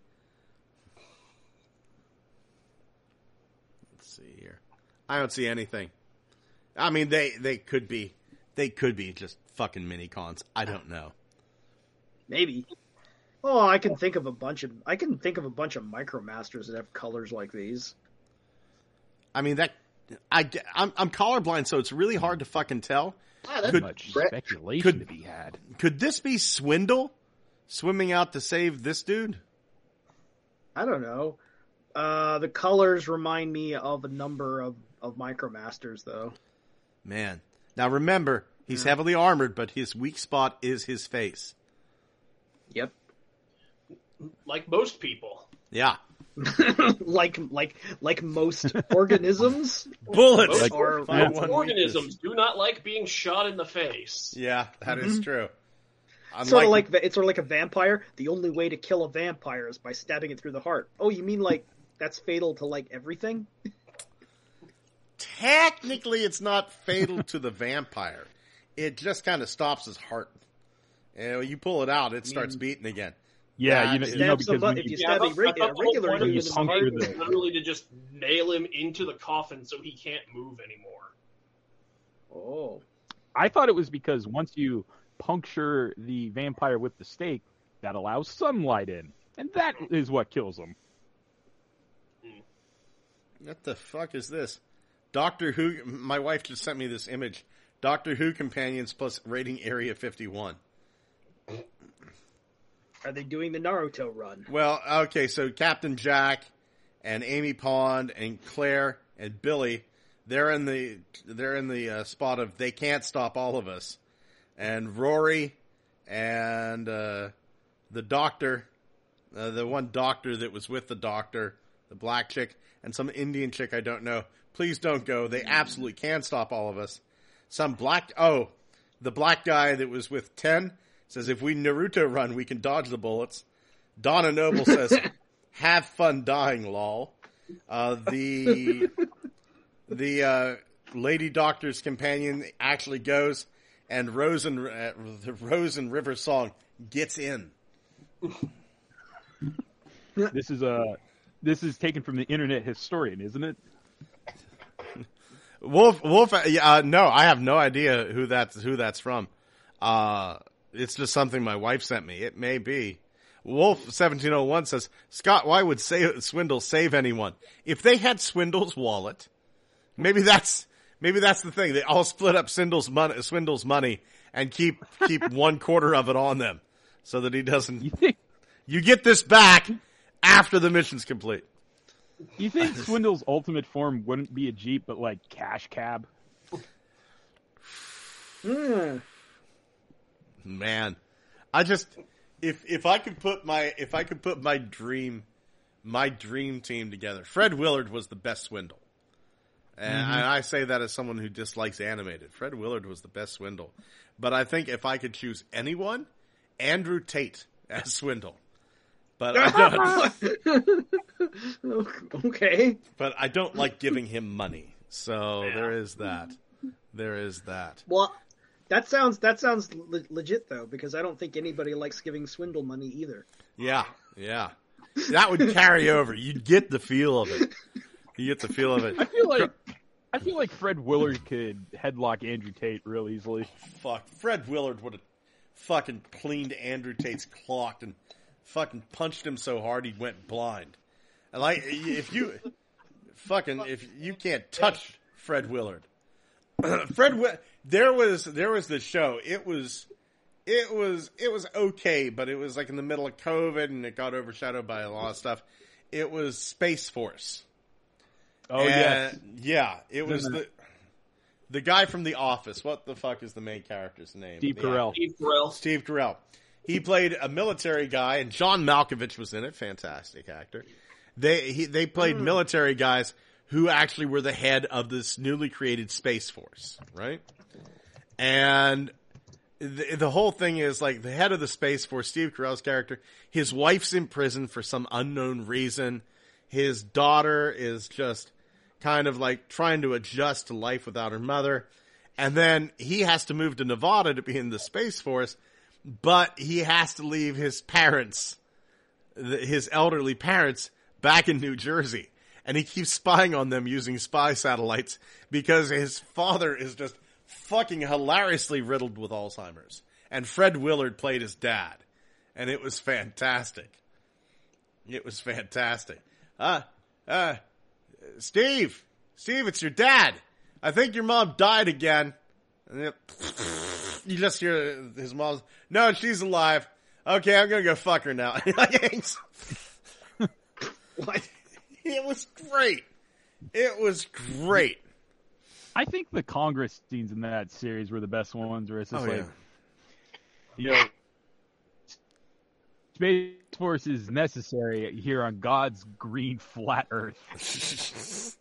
Let's see here. I don't see anything. I mean, they they could be, they could be just fucking minicons. I don't know. Maybe. Oh, I can think of a bunch of I can think of a bunch of Micromasters that have colors like these. I mean that. I I'm, I'm colorblind, so it's really hard to fucking tell. Ah, that's Could- Much Brett- speculation could- to be had. Could this be Swindle swimming out to save this dude? I don't know. Uh, the colors remind me of a number of, of Micromasters, though. Man. Now remember, he's Yeah. heavily armored, but his weak spot is his face. Yep. Like most people. Yeah. like like like most organisms. Bullets! Most, Or- most My one organisms weakness. do not like being shot in the face. Yeah, that is Mhm. true. Sort of Unlike- like it's sort of like a vampire. The only way to kill a vampire is by stabbing it through the heart. Oh, you mean like that's fatal to like everything? Technically, it's not fatal to the vampire. It just kind of stops his heart. And when you pull it out, it starts beating again. Yeah, That you know, is- you know Stab because somebody- when if you you, Yeah, I stab a, thought- re- I thought a the whole regular point of human the in the heart. puncture was the- literally to just nail him into the coffin so he can't move anymore. Oh, I thought it was because once you puncture the vampire with the stake, that allows sunlight in, and that is what kills him. What the fuck is this? Doctor Who. My wife just sent me this image. Doctor Who companions plus rating Area fifty-one. are they doing the Naruto run? Well, okay, so Captain Jack and Amy Pond and Claire and Billy, they're in the they're in the uh, spot of they can't stop all of us, and Rory and uh, the doctor, uh, the one doctor that was with the doctor, the black chick, and some Indian chick I don't know. Please don't go. They absolutely can stop all of us. Some black oh, the black guy that was with Ten says if we Naruto run, we can dodge the bullets. Donna Noble says, "Have fun dying, lol." Uh, the the uh, Lady Doctor's companion actually goes, and Rose and uh, the Rose and River song gets in. This is a this is taken from the Internet Historian, isn't it? Wolf, Wolf. Uh, no, I have no idea who that's who that's from. Uh, it's just something my wife sent me. It may be. Wolf seventeen oh one says, Scott, why would say, Swindle save anyone? If they had Swindle's wallet, maybe that's, maybe that's the thing. They all split up Swindle's money, Swindle's money and keep, keep one quarter of it on them so that he doesn't, You think you get this back after the mission's complete. you think Swindle's ultimate form wouldn't be a Jeep, but like cash cab? Hmm. Man, I just, if, if I could put my, if I could put my dream, my dream team together, Fred Willard was the best Swindle. And Mm-hmm. I say that as someone who dislikes animated. Fred Willard was the best Swindle. But I think if I could choose anyone, Andrew Tate as Swindle. But I don't, Okay. but I don't like giving him money. So there is that. There is that. Well, that sounds that sounds le- legit though, because I don't think anybody likes giving Swindle money either. Yeah, yeah. That would carry over. You'd get the feel of it. You get the feel of it. I feel like I feel like Fred Willard could headlock Andrew Tate real easily. Fuck. Fred Willard would have fucking cleaned Andrew Tate's clock and fucking punched him so hard he went blind. And like, if you fucking, if you can't touch Fred Willard. Fred, Wi- there was, there was the show. It was, it was, it was okay, but it was like in the middle of COVID and it got overshadowed by a lot of stuff. It was Space Force. Oh And, yes, yeah, it was Isn't the the guy from The Office. What the fuck is the main character's name? Steve The Carell. Steve Carell. Steve Carell. He played a military guy, and John Malkovich was in it. Fantastic actor. They he, they played military guys who actually were the head of this newly created Space Force, right? And the, the whole thing is like the head of the Space Force, Steve Carell's character, his wife's in prison for some unknown reason. His daughter is just kind of like trying to adjust to life without her mother. And then he has to move to Nevada to be in the Space Force, but he has to leave his parents, his elderly parents, back in New Jersey. And he keeps spying on them using spy satellites because his father is just fucking hilariously riddled with Alzheimer's. And Fred Willard played his dad. And it was fantastic. It was fantastic. Uh, uh, Steve, Steve, it's your dad. I think your mom died again. And it, you just hear his mom's, no, she's alive. Okay, I'm gonna go fuck her now. What? He was great. It was great. I think the Congress scenes in that series were the best ones, where it's just Oh, like, yeah. you know, Space Force is necessary here on God's green flat Earth.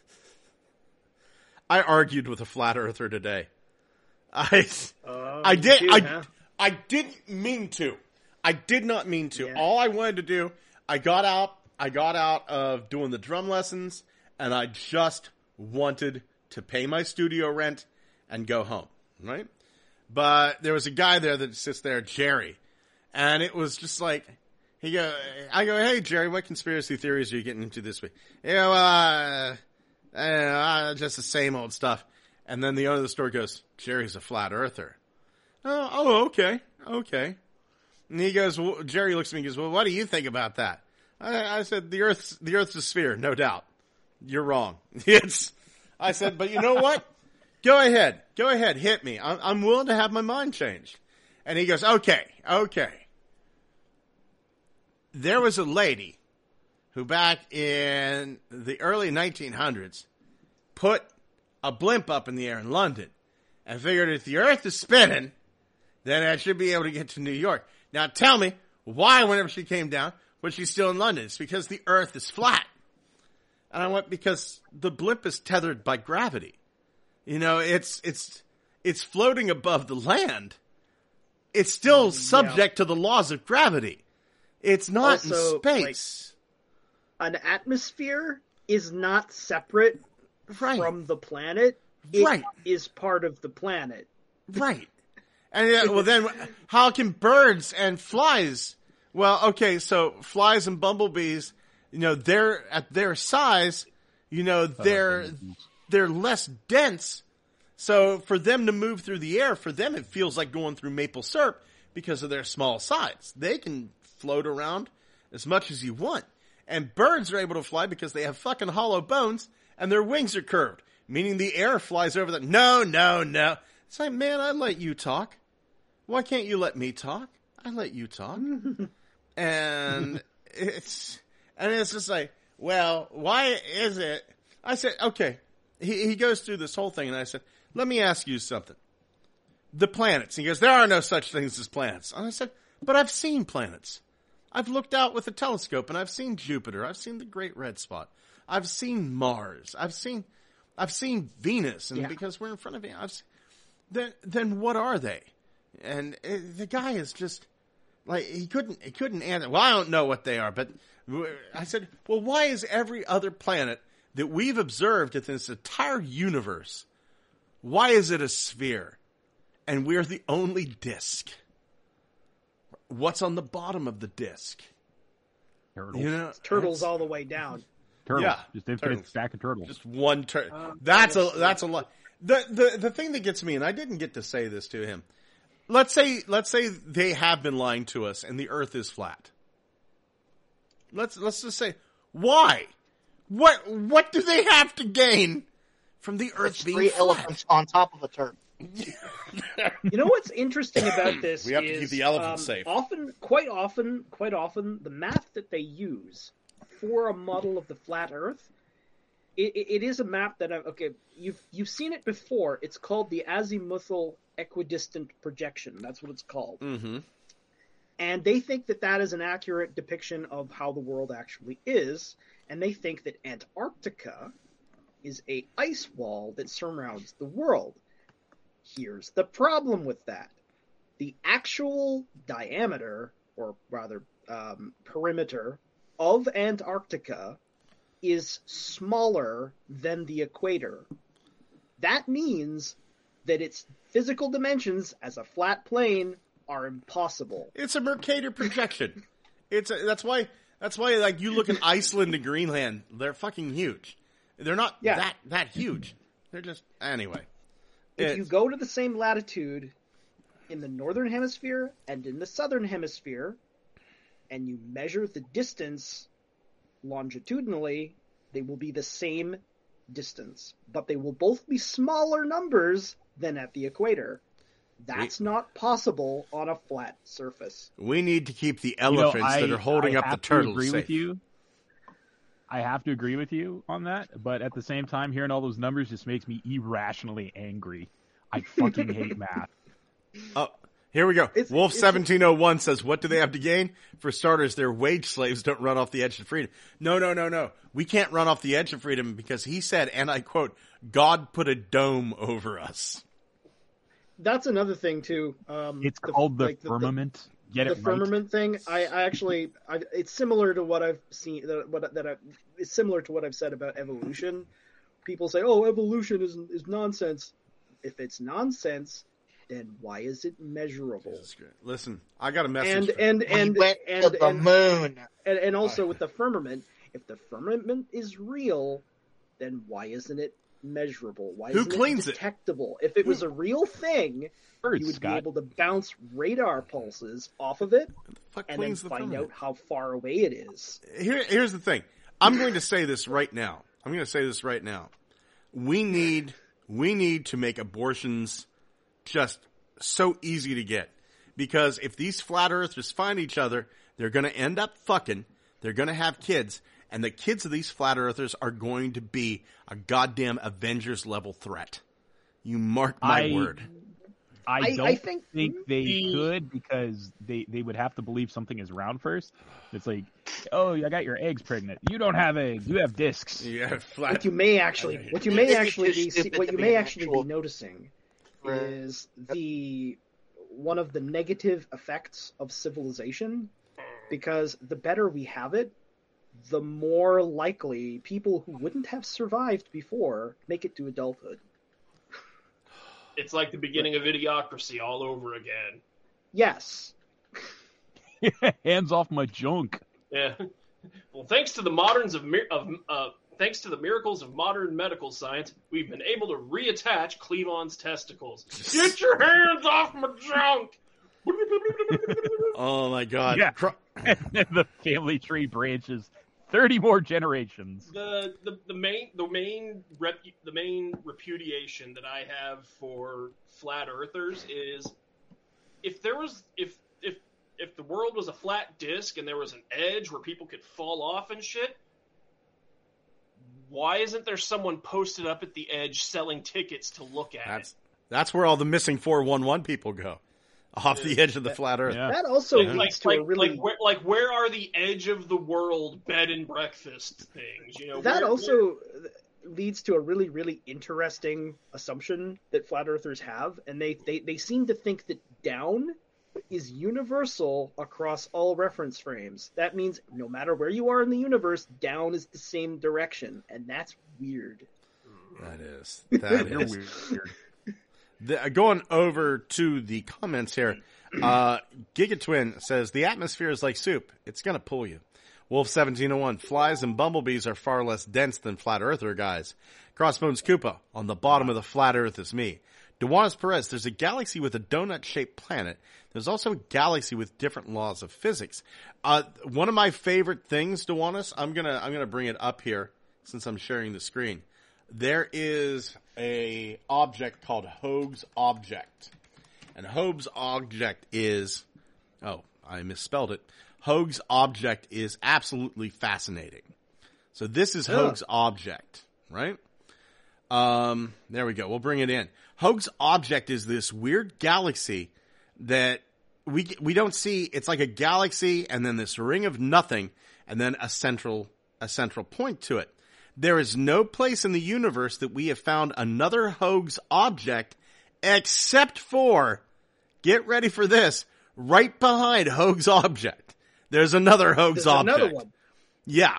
I argued with a flat earther today. I, Uh, I me did. too, I, huh? I didn't mean to. I did not mean to. Yeah. All I wanted to do, I got out. I got out of doing the drum lessons, and I just wanted to pay my studio rent and go home. Right? But there was a guy there that sits there, Jerry, and it was just like he go. I go, hey Jerry, what conspiracy theories are you getting into this week? You know, uh, uh, just the same old stuff. And then the owner of the store goes, Jerry's a flat earther. Oh, oh, okay, okay. And he goes, well, Jerry looks at me and goes, well, what do you think about that? I, I said, the Earth's the Earth's a sphere, no doubt. You're wrong. It's. I said, but you know what? Go ahead, go ahead, hit me. I'm, I'm willing to have my mind changed. And he goes, okay, okay. There was a lady who back in the early nineteen hundreds put a blimp up in the air in London and figured if the Earth is spinning, then I should be able to get to New York. Now tell me, why whenever she came down was she still in London? It's because the Earth is flat. And I went, because the blimp is tethered by gravity. You know, it's, it's, it's floating above the land. It's still subject to the laws of gravity. It's not Also, in space. Like, an atmosphere is not separate right. from the planet. It right. is part of the planet. Right. And yeah, well then, how can birds and flies, well, okay, so flies and bumblebees, you know, they're, at their size, you know, they're, they're less dense. So for them to move through the air, for them it feels like going through maple syrup because of their small size. They can float around as much as you want. And birds are able to fly because they have fucking hollow bones and their wings are curved, meaning the air flies over them. No, no, no. It's like, man, I let you talk. Why can't you let me talk? I let you talk. And it's, and it's just like, well, why is it? I said, okay. He, he goes through this whole thing and I said, let me ask you something. The planets. He goes, there are no such things as planets. And I said, but I've seen planets. I've looked out with a telescope and I've seen Jupiter. I've seen the Great Red Spot. I've seen Mars. I've seen, I've seen Venus. And Yeah. because we're in front of it, I've seen, then, then what are they? And uh, the guy is just like, he couldn't, he couldn't answer. Well, I don't know what they are, but I said, well, why is every other planet that we've observed in this entire universe, why is it a sphere? And we're the only disk. What's on the bottom of the disk? Turtles. You know, Turtles that's- all the way down. Turtles. Yeah, Just infinite turtles. stack of turtles. Just one turn. Um, that's a honestly. that's a lot. The the the thing that gets me, and I didn't get to say this to him. Let's say let's say they have been lying to us, and the Earth is flat. Let's let's just say why. What what do they have to gain from the Earth It's being three flat? elephants on top of a turtle. You know what's interesting about this? We have to is, keep the elephants um, safe. Often, quite often, quite often, the map that they use for a model of the flat Earth, it, it, it is a map that I, okay, you've you've seen it before. It's called the azimuthal equidistant projection. That's what it's called. Mm-hmm. And they think that that is an accurate depiction of how the world actually is. And they think that Antarctica is a ice wall that surrounds the world. Here's the problem with that. The actual diameter, or rather um, perimeter, of Antarctica is smaller than the equator. That means that its physical dimensions as a flat plane are impossible. It's a Mercator projection. It's a, that's why that's why like you look at Iceland and Greenland, they're fucking huge. They're not Yeah. that that huge. They're just anyway. If It's- you go to the same latitude in the northern hemisphere and in the southern hemisphere, and you measure the distance longitudinally, they will be the same distance, but they will both be smaller numbers than at the equator. That's not possible on a flat surface. We need to keep the You know, elephants I- that are holding I up the have to turtles agree safe. with you. I have to agree with you on that, but at the same time, hearing all those numbers just makes me irrationally angry. I fucking hate math. Oh, here we go. It's- Wolf it's- seventeen oh one says, what do they have to gain? For starters, their wage slaves don't run off the edge of freedom. No, no, no, no. We can't run off the edge of freedom because he said, and I quote, God put a dome over us. That's another thing too. Um, It's called the like, firmament. Get The, it the right. firmament thing. I, I actually, I, it's similar to what I've seen. That what that I, it's similar to what I've said about evolution. People say, "Oh, evolution is is nonsense." If it's nonsense, then why is it measurable? Listen, I got a message. And for- and We and went and, to the and, moon. and and also with the firmament, if the firmament is real, then why isn't it measurable? Why Who isn't cleans it it? detectable? If it was a real thing, Birds, you would Scott. be able to bounce radar pulses off of it Fuck and then cleans the find firmament? out how far away it is. Here, here's the thing. I'm going to say this right now. I'm going to say this right now. We need, we need to make abortions just so easy to get. Because if these flat earthers find each other, they're going to end up fucking, they're going to have kids, and the kids of these flat earthers are going to be a goddamn Avengers level threat. You mark my I- word. I I- don't I think- think they The- could because they, they would have to believe something is round first. It's like, oh, I got your eggs pregnant. You don't have eggs. You have discs. Yeah, flat. What you may actually, what you may It's actually too be, stupid what to you be may an actually actual- be noticing Right. is the one of the negative effects of civilization, because the better we have it, the more likely people who wouldn't have survived before make it to adulthood. It's like the beginning of Idiocracy all over again. Yes. Hands off my junk. Yeah. Well, thanks to the moderns of mir- of uh, thanks to the miracles of modern medical science, we've been able to reattach Cleavon's testicles. Get your hands off my junk! Oh my god. Yeah. Cro- The family tree branches thirty more generations. the, the the main the main rep, the main repudiation that I have for flat earthers is if there was if if if the world was a flat disc and there was an edge where people could fall off and shit, why isn't there someone posted up at the edge selling tickets to look at That's it? that's where all the missing four one one people go, off the edge of the flat Earth. Yeah. That also Like, leads like, to like, a really like, where, like, where are the edge of the world bed and breakfast things? You know, that where- also leads to a really, really interesting assumption that flat earthers have, and they, they, they seem to think that down is universal across all reference frames. That means no matter where you are in the universe, down is the same direction, and that's weird. That is. That You're is. weird. The, going over to the comments here, uh, Gigatwin says, the atmosphere is like soup. It's going to pull you. Wolf seventeen oh one, flies and bumblebees are far less dense than flat earther guys. Crossbones Koopa, on the bottom of the flat earth is me. Dewanis Perez, there's a galaxy with a donut-shaped planet. There's also a galaxy with different laws of physics. Uh, one of my favorite things, Dewanis, I'm gonna, I'm gonna bring it up here since I'm sharing the screen. There is a object called Hoag's Object. And Hoag's Object is, oh, I misspelled it. Hoag's Object is absolutely fascinating. So this is Yeah. Hoag's Object, right? Um, there we go. We'll bring it in. Hoag's Object is this weird galaxy that we we don't see. It's like a galaxy and then this ring of nothing and then a central a central point to it. There is no place in the universe that we have found another Hoag's Object except for, get ready for this, right behind Hoag's Object. There's another Hoag's There's Object. another one. Yeah.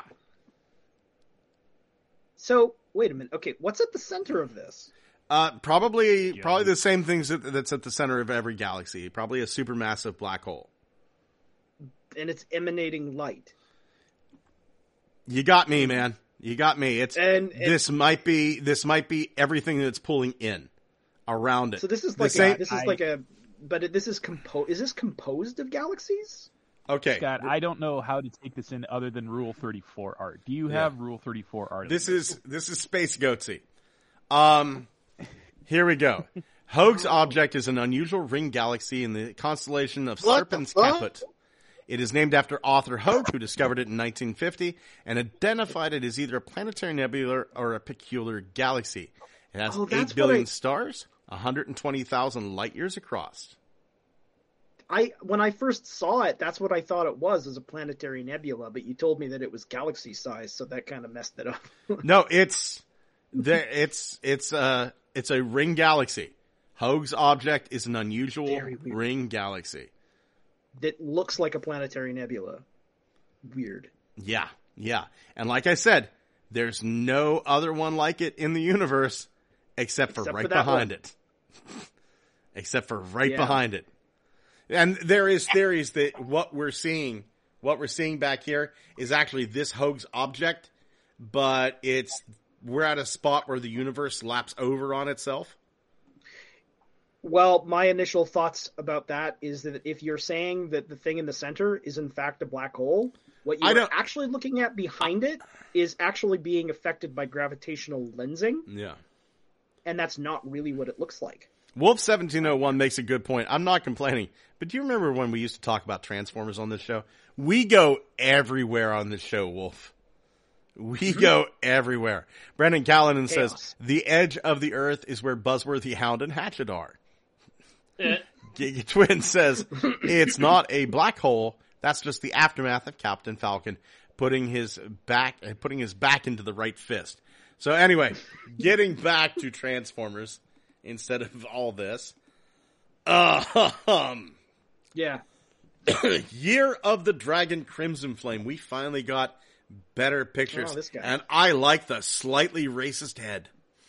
So, wait a minute. Okay, what's at the center of this? Uh, probably, Yeah. probably the same things that, that's at the center of every galaxy. Probably a supermassive black hole. And it's emanating light. You got me, man. You got me. It's And- and- this might be this might be everything that's pulling in around it. So this is The like same- a, this is I- like a, but it, this is compo. Is this composed of galaxies? okay. Scott, I don't know how to take this in other than Rule thirty-four art. Do you Yeah. have Rule thirty-four art? This is this is Space Goatsy. Um, here we go. Hoag's Object is an unusual ring galaxy in the constellation of What the Serpens fuck? Caput. It is named after Arthur Hogue, who discovered it in nineteen fifty and identified it as either a planetary nebula or a peculiar galaxy. It has Oh, that's eight billion what I- stars, one hundred twenty thousand light years across. I when I first saw it, that's what I thought it was, as a planetary nebula. But you told me that it was galaxy size, so that kind of messed it up. No, it's there. It's it's uh it's a ring galaxy. Hogue's object is an unusual Very weird. ring galaxy. That looks like a planetary nebula. Weird. Yeah, yeah. And like I said, there's no other one like it in the universe except for Except right for that behind one. it. Except for right Yeah. behind it. And there is theories that what we're seeing, what we're seeing back here is actually this Hogue's object, but it's, we're at a spot where the universe laps over on itself. Well, my initial thoughts about that is that if you're saying that the thing in the center is in fact a black hole, what I you're don't- actually looking at behind it is actually being affected by gravitational lensing, Yeah. and that's not really what it looks like. Wolf seventeen oh one makes a good point. I'm not complaining, but do you remember when we used to talk about Transformers on this show? We go everywhere on this show, Wolf. We Mm-hmm. go everywhere. Brendan Callanan says, Chaos. the edge of the earth is where Buzzworthy, Hound, and Hatchet are. Eh, Giga Twin says, it's not a black hole. That's just the aftermath of Captain Falcon putting his back, uh, putting his back into the right fist. So anyway, getting back to Transformers instead of all this. Uh, um, Yeah. Year of the Dragon Crimson Flame. We finally got better pictures. Oh, this guy. And I like the slightly racist head.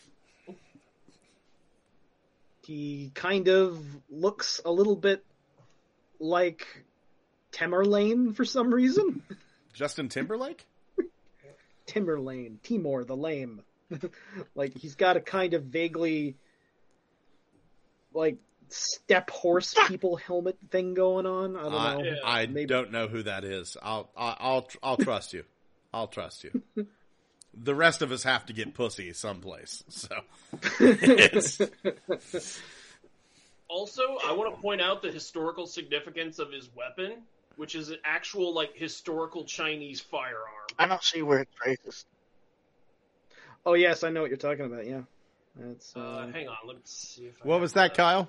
He kind of looks a little bit like Tamerlane for some reason. Justin Timberlake? Timberlane, Timor the Lame. Like, he's got a kind of vaguely, like, step horse people helmet thing going on. I don't I, know. Yeah. I Maybe- don't know who that is. I'll, I'll, I'll, I'll trust you. I'll trust you. The rest of us have to get pussy someplace. So, it's, Also, I want to point out the historical significance of his weapon, which is an actual, like, historical Chinese firearm. I don't see where it's racist. Oh, yes, I know what you're talking about, yeah. That's, uh, Uh, hang on, let's see if I what have was that, Kyle?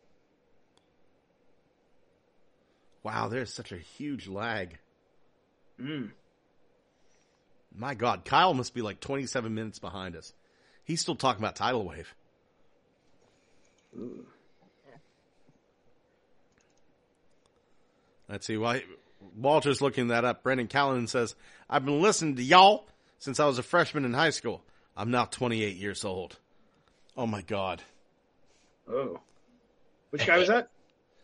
Wow, there's such a huge lag. mm. My God, Kyle must be like twenty-seven minutes behind us. He's still talking about Tidal Wave. Ooh. Let's see. Why Walter's looking that up. Brendan Callanan says, I've been listening to y'all since I was a freshman in high school. I'm now twenty-eight years old. Oh my God. Oh. Which guy was that?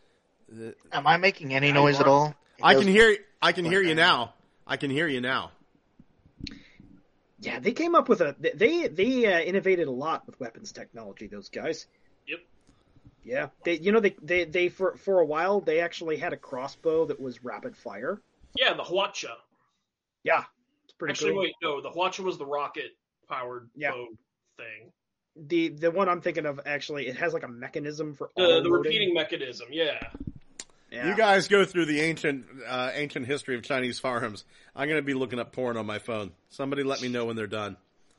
Am I making any noise at all? It I can doesn't- hear I can hear you now. I can hear you now. Yeah, they came up with a. They they uh, innovated a lot with weapons technology. Those guys. Yep. Yeah, they you know they they they for for a while they actually had a crossbow that was rapid fire. Yeah, the Hwacha. Yeah, it's pretty Actually, cool. wait, no, the Hwacha was the rocket-powered Yeah. bow thing. The the one I'm thinking of actually it has like a mechanism for The, the auto-loading. repeating mechanism, yeah. Yeah. You guys go through the ancient uh, ancient history of Chinese firearms. I'm going to be looking up porn on my phone. Somebody let me know when they're done.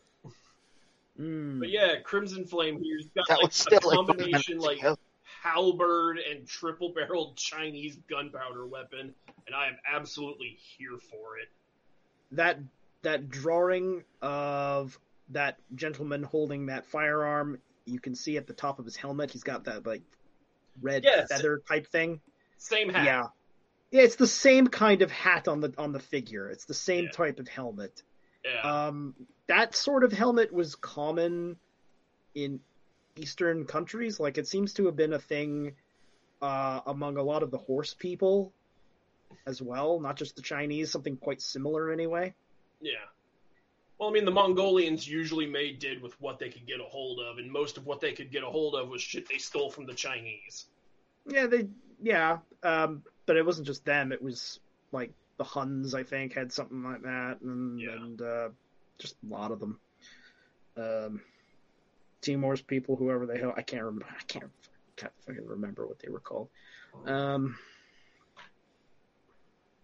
Mm. But yeah, Crimson Flame here's got That like was still a like combination five minutes like ago. halberd and triple-barreled Chinese gunpowder weapon, and I am absolutely here for it. that that drawing of that gentleman holding that firearm, you can see at the top of his helmet, he's got that like red Yes. feather type thing. Same hat. Yeah. Yeah, it's the same kind of hat on the on the figure. It's the same Yeah. type of helmet. Yeah. Um, that sort of helmet was common in Eastern countries. Like, it seems to have been a thing uh, among a lot of the horse people as well, not just the Chinese. Something quite similar, anyway. Yeah. Well, I mean, the Mongolians usually made did with what they could get a hold of, and most of what they could get a hold of was shit they stole from the Chinese. Yeah, they. Yeah, um, but it wasn't just them. It was like the Huns, I think, had something like that, and, Yeah. and uh, just a lot of them. Um, Timor's people, whoever they I can't remember. I can't, can't fucking remember what they were called. Um,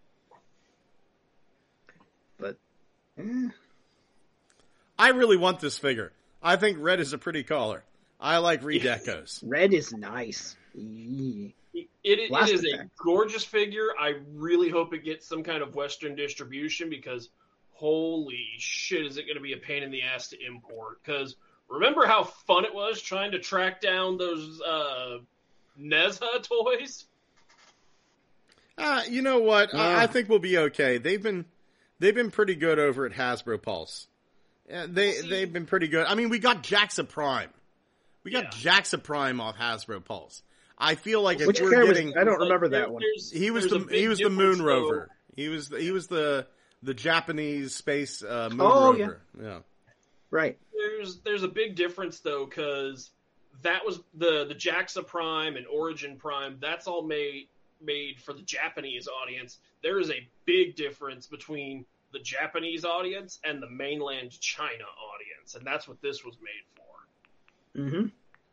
Eh, I really want this figure. I think red is a pretty color. I like redecos. red is nice. Eee. It, it, Blast it is effect. a gorgeous figure. I really hope it gets some kind of Western distribution because holy shit, is it going to be a pain in the ass to import? Because remember how fun it was trying to track down those uh, Nezha toys? Uh, you know what? Yeah. I, I think we'll be okay. They've been they've been pretty good over at Hasbro Pulse. Yeah, they See- they've been pretty good. I mean, we got Jaxa Prime. We got Yeah. Jaxa Prime off Hasbro Pulse. I feel like if Which we're guy was? getting, I don't Like, remember there- that one. there's- he was there's the a big he was the difference, Moon though. Rover. He was the, he was the the Japanese space uh, Moon Oh, Rover. Yeah. Right. There's there's a big difference though because that was the the Jaxa Prime and Origin Prime. That's all made made for the Japanese audience. There is a big difference between the Japanese audience and the mainland China audience, and that's what this was made for. Mm-hmm.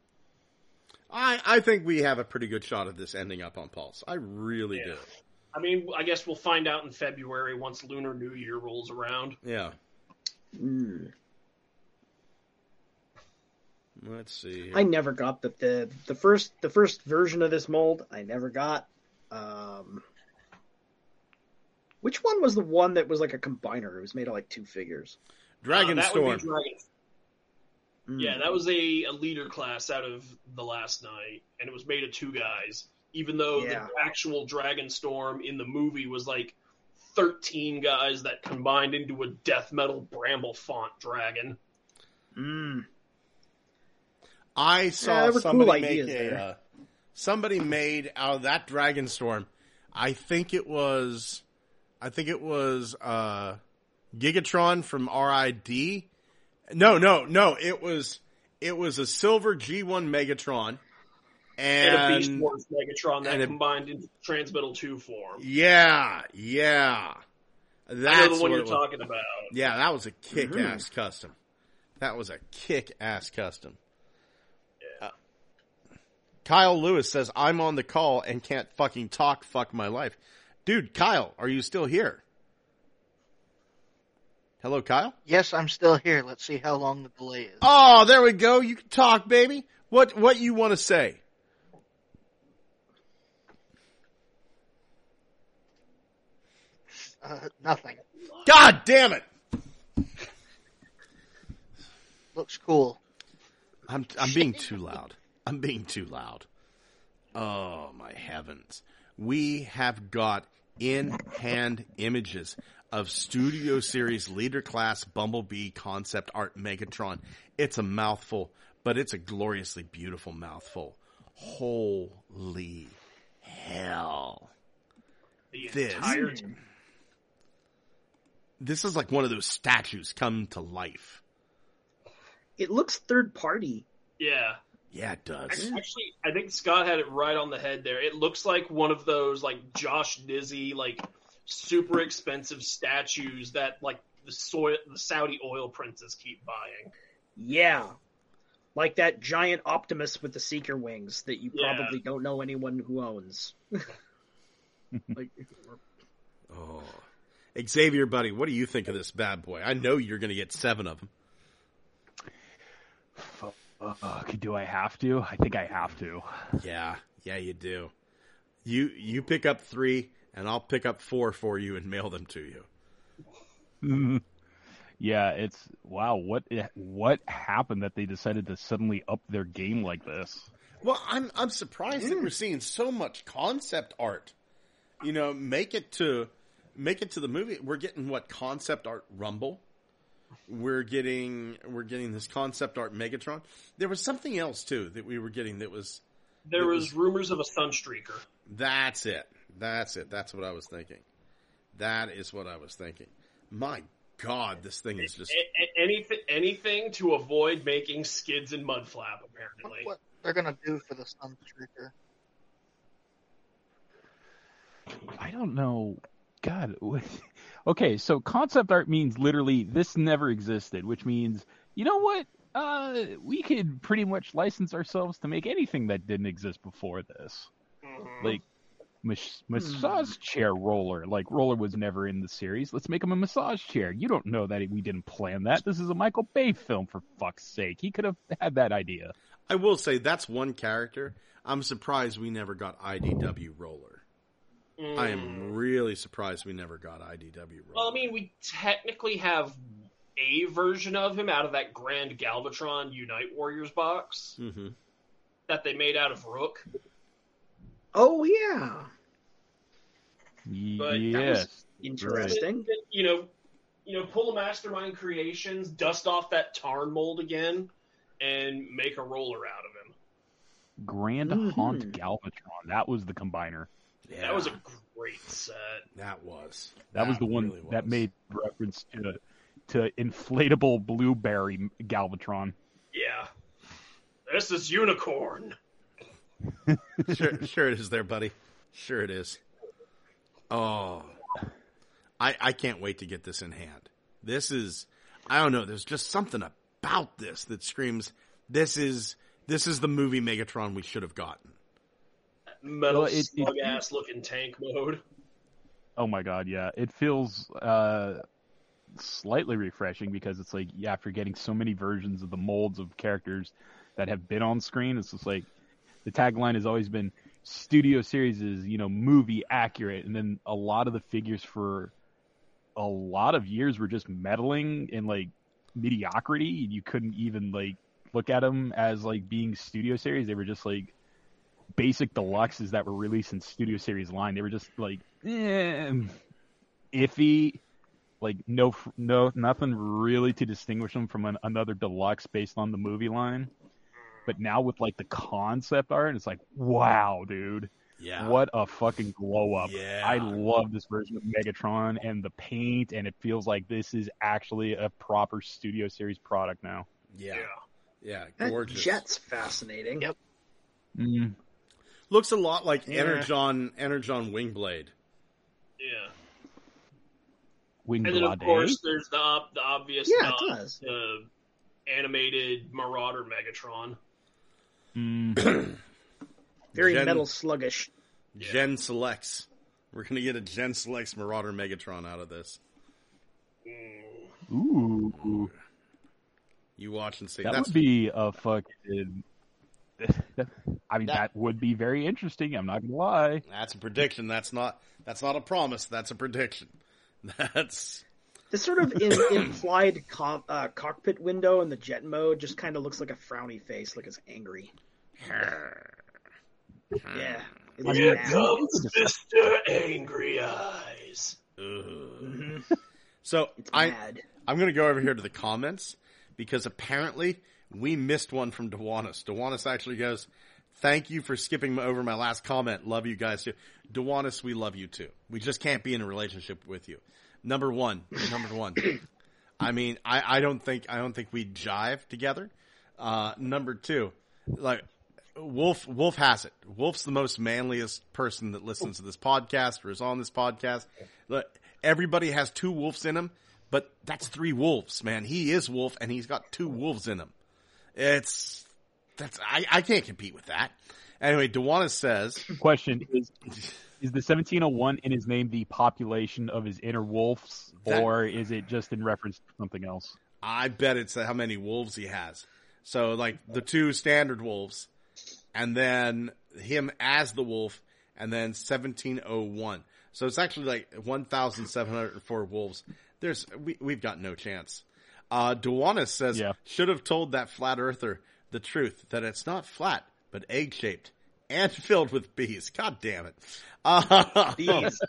I I think we have a pretty good shot of this ending up on Pulse. I really Yeah. do. I mean, I guess we'll find out in February once Lunar New Year rolls around. Yeah. Mm. Let's see. here. I never got the, the the first the first version of this mold. I never got. Um, which one was the one that was like a combiner? It was made of like two figures. Dragon Uh, that Storm. would be Dragon. Mm. Yeah, that was a, a leader class out of the last night, and it was made of two guys. Even though Yeah. the actual Dragon Storm in the movie was like thirteen guys that combined into a death metal bramble font dragon. Mm. I Yeah, saw there were somebody cool make ideas a there. uh, somebody made out of that Dragon Storm. I think it was, I think it was uh, Gigatron from R I D. No, no, no. It was it was a silver G one Megatron, And, and, a Beast Wars Megatron that and a- combined into Transmetal two form. yeah, yeah. That's I know the one what you're it was. talking about. Yeah, that was a kick-ass custom. That was a kick-ass custom. Uh, Kyle Lewis says, I'm on the call and can't fucking talk. Fuck my life. Dude, Kyle, are you still here? Hello, Kyle? Yes, I'm still here. Let's see how long the delay is. Oh, there we go. You can talk, baby. What what you want to say? Uh, nothing. God damn it. Looks cool. I'm I'm being too loud. I'm being too loud. Oh my heavens. We have got in-hand images of Studio Series Leader Class Bumblebee concept art Megatron. It's a mouthful, but it's a gloriously beautiful mouthful. Holy hell. The This. entire This is like one of those statues come to life. It looks third party. Yeah. Yeah, it does. Actually, I think Scott had it right on the head there. It looks like one of those like Josh Nizzy, like super expensive statues that like the soy the Saudi oil princes keep buying. Yeah. Like that giant Optimus with the Seeker wings that you Yeah. probably don't know anyone who owns. Like, Oh. Xavier, buddy, what do you think of this bad boy? I know you're going to get seven of them. Uh, do I have to? I think I have to. Yeah, yeah, you do. You you pick up three, and I'll pick up four for you and mail them to you. Yeah, it's wow. What what happened that they decided to suddenly up their game like this? Well, I'm I'm surprised that we're seeing so much concept art. You know, make it to make it to the movie. We're getting what concept art Rumble. We're getting we're getting this concept art Megatron. There was something else too that we were getting that was There It was, was- rumors of a Sunstreaker. that's it. That's it. That's what I was thinking. That is what I was thinking. My God, this thing is just A- a- anything anything to avoid making skids and mud flap. Apparently, Wonder what they're gonna do for the Sunstreaker. I don't know. God. Okay, so concept art means literally this never existed, which means, you know what? Uh, we could pretty much license ourselves to make anything that didn't exist before this. Mhm. Like, mas- massage chair Roller. Like, Roller was never in the series. Let's make him a massage chair. You don't know that we didn't plan that. This is a Michael Bay film, for fuck's sake. He could have had that idea. I will say that's one character. I'm surprised we never got I D W Roller. Mm. I am really surprised we never got I D W Roller. Well, I mean, we technically have a version of him out of that Grand Galvatron Unite Warriors box mm-hmm. that they made out of Rook. Oh yeah, But yes. that was interesting. You know, you know, pull a Mastermind Creations, dust off that Tarn mold again, and make a roller out of him. Grand Mhm. Haunt Galvatron. That was the combiner. Yeah, That was a great set. that was That, was the one really that was. made reference to to inflatable blueberry Galvatron. Yeah. This is Unicorn. sure, sure it is there, buddy. Sure it is. Oh, I I can't wait to get this in hand. This is, I don't know. There's just something about this that screams, this is this is the movie Megatron we should have gotten. Metal Well, it- it- slug ass looking tank mode. Oh my god, yeah. It feels uh, slightly refreshing because it's like, yeah, after getting so many versions of the molds of characters that have been on screen, it's just like the tagline has always been studio series is, you know, movie accurate, and then a lot of the figures for a lot of years were just meddling in like mediocrity, and you couldn't even like look at them as like being studio series. They were just like basic deluxes that were released in studio series line. They were just like eh, iffy, like no, no, nothing really to distinguish them from an, another deluxe based on the movie line. But now with like the concept art, it's like, wow, dude, Yeah. what a fucking glow up! Yeah. I love this version of Megatron and the paint, and it feels like this is actually a proper studio series product now. Yeah. Yeah. Yeah. That Gorgeous. jet's fascinating. Yep. Mm. Looks a lot like Yeah. Energon Energon Wingblade. Yeah. Wing And then, of Blade. course, there's the, ob- the obvious Yeah, it nod does. to animated Marauder Megatron. Mm. Very Gen- metal sluggish. Gen Selects. We're gonna get a Gen Selects Marauder Megatron out of this. Ooh, You watch and see. that That's would be a fucking. I mean, That- that would be very interesting. I'm not gonna lie. that's a prediction. That's not that's not a promise. That's a prediction. That's This sort of in, implied com, uh, cockpit window in the jet mode just kind of looks like a frowny face, like it's angry. Yeah. It looks Here mad. comes Mister Angry Eyes. Mhm. so It's I mad. I'm gonna go over here to the comments because apparently we missed one from Dewanis. Dewanis actually goes, "Thank you for skipping over my last comment. Love you guys too." Dewanis, we love you too. We just can't be in a relationship with you. Number one, number one. I mean, I, I don't think I don't think we jive together. Uh, number two, like Wolf Wolf has it. Wolf's the most manliest person that listens to this podcast or is on this podcast. Look, everybody has two wolves in him, but that's three wolves, man. He is Wolf and he's got two wolves in him. It's that's I, I can't compete with that. Anyway, Dewanis says Question is: Is the seventeen oh one in his name the population of his inner wolves, That- or is it just in reference to something else? I bet it's how many wolves he has. So like the two standard wolves, and then him as the wolf, and then seventeen oh one. So it's actually like one thousand seven hundred four wolves. There's we we've got no chance. Uh, Dewanis says Yeah. should have told that flat earther the truth that it's not flat but egg shaped and filled with bees. God damn it. Uh, Bees.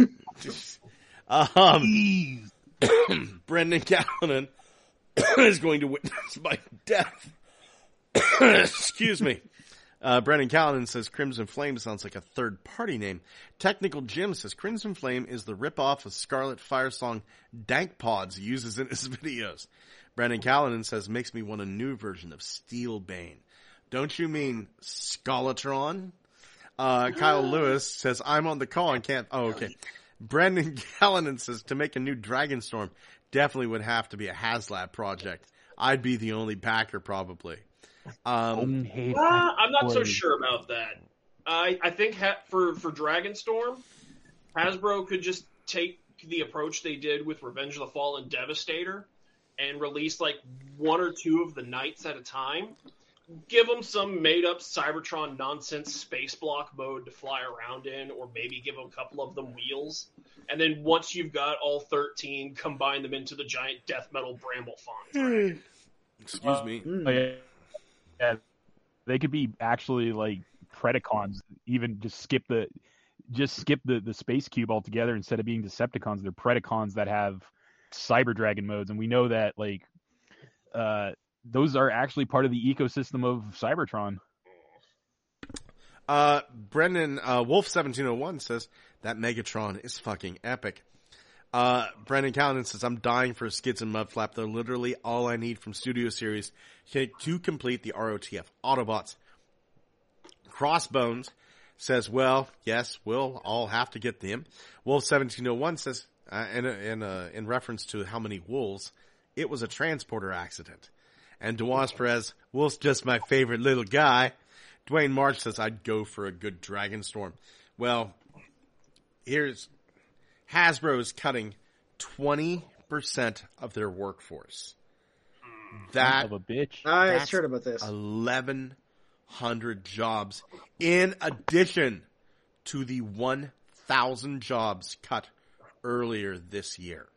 um, Brendan Callanan is going to witness my death. Excuse me. Uh, Brendan Callanan says Crimson Flame sounds like a third party name. Technical Jim says Crimson Flame is the ripoff of Scarlet Fire song Dank Pods he uses in his videos. Brendan Callanan says makes me want a new version of Steelbane. Don't you mean Scolatron? Uh, Kyle Lewis says I'm on the call and can't. Oh, okay. Brendan Callanan says to make a new Dragonstorm definitely would have to be a HasLab project. I'd be the only backer probably. Um, Hey, Uh, I'm not so boy. sure about that. I I think ha- for for Dragonstorm, Hasbro could just take the approach they did with Revenge of the Fallen Devastator and release like one or two of the knights at a time. Give them some made-up Cybertron nonsense space block mode to fly around in, or maybe give them a couple of them wheels. And then once you've got all thirteen, combine them into the giant death metal bramble font. Excuse Uh, me. Oh, yeah. yeah, they could be actually like Predacons. Even just skip the, just skip the, the space cube altogether. Instead of being Decepticons, they're Predacons that have Cyber Dragon modes, and we know that like, uh, those are actually part of the ecosystem of Cybertron. Uh, Brendan uh, Wolf seventeen oh one says that Megatron is fucking epic. Uh, Brendan Callanan says, I'm dying for a Skids and Mudflap. They're literally all I need from Studio Series to complete the R O T F Autobots. Crossbones says, well, yes, we'll all have to get them. Wolf seventeen oh one says, uh, in, in, uh, in reference to how many wolves, it was a transporter accident. And Dewas Perez, Wolf's just my favorite little guy. Dwayne March says, I'd go for a good Dragonstorm. Well, here's Hasbro's cutting twenty percent of their workforce. That Son of a bitch. I that's heard about this. eleven hundred jobs in addition to the one thousand jobs cut earlier this year.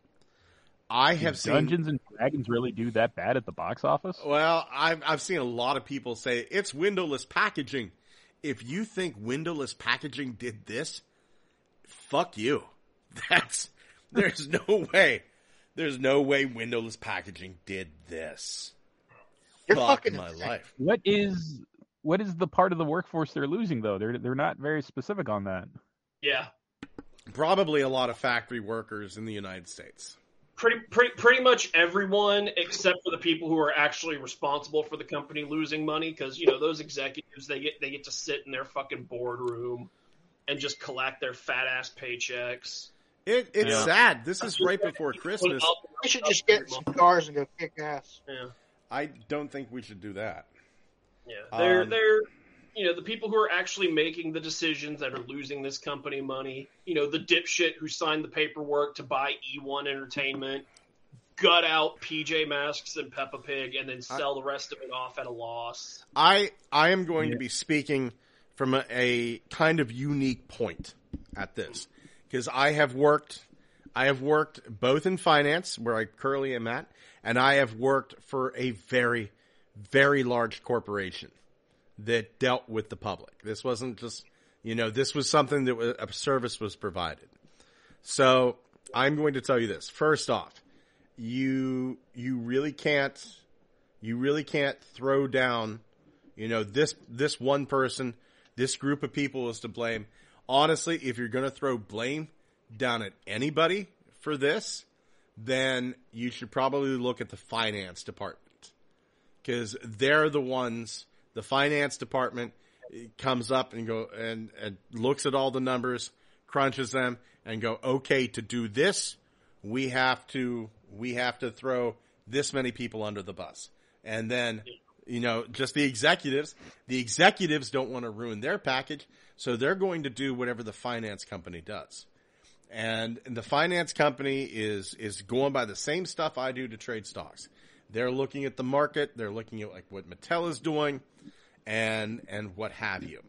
I have Did seen Dungeons and Dragons really do that bad at the box office? Well, I've I've seen a lot of people say it's windowless packaging. If you think windowless packaging did this, fuck you. That's there's no way. There's no way windowless packaging did this. You're Fuck fucking my insane. life. What is what is the part of the workforce they're losing though? They're they're not very specific on that. Yeah. Probably a lot of factory workers in the United States. Pretty, pretty, pretty much everyone except for the people who are actually responsible for the company losing money, because you know those executives they get they get to sit in their fucking boardroom and just collect their fat ass paychecks. It, it's Yeah. sad. This is right before Christmas. We should just get some cars and go kick ass. Yeah, I don't think we should do that. yeah. They're Um, they're you know the people who are actually making the decisions that are losing this company money. You know the dipshit who signed the paperwork to buy E one Entertainment, gut out P J Masks and Peppa Pig, and then sell the rest of it off at a loss. I I am going to be speaking from a, a kind of unique point at this, because I have worked I have worked both in finance, where I currently am at, and I have worked for a very, very large corporation that dealt with the public. This wasn't just, you know, this was something that was, a service was provided. So I'm going to tell you this. First off, you you really can't you really can't throw down, you know, this this one person, this group of people is to blame. Honestly, if you're going to throw blame down at anybody for this, then you should probably look at the finance department, because they're the ones. The finance department comes up and go and, and looks at all the numbers, crunches them, and go, okay, to do this, we have to we have to throw this many people under the bus. And then, you know, just the executives, the executives don't want to ruin their package, so they're going to do whatever the finance company does. And, and the finance company is is going by the same stuff I do to trade stocks. They're looking at the market, they're looking at like what Mattel is doing, and and what have you.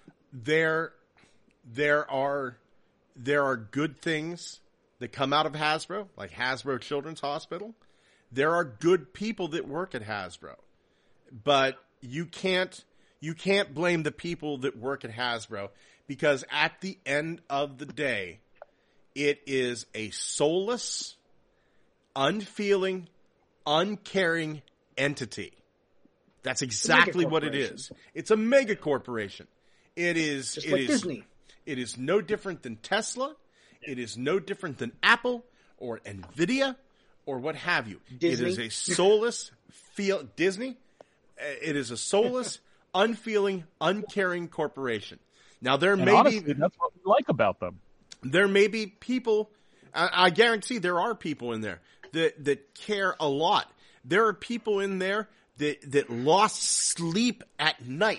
There there are there are good things that come out of Hasbro, like Hasbro Children's Hospital. There are good people that work at Hasbro. But you can't you can't blame the people that work at Hasbro, because at the end of the day, it is a soulless, unfeeling, uncaring entity. That's exactly what it is. It's a mega corporation. It is Just it like is Disney. it is no different than Tesla. It is no different than Apple or Nvidia or what have you. Disney. It is a soulless feel Disney. It is a soulless, unfeeling, uncaring corporation. Now there And may honestly, be that's what we like about them. there may be people, I, I guarantee there are people in there that, that care a lot. There are people in there that, that lost sleep at night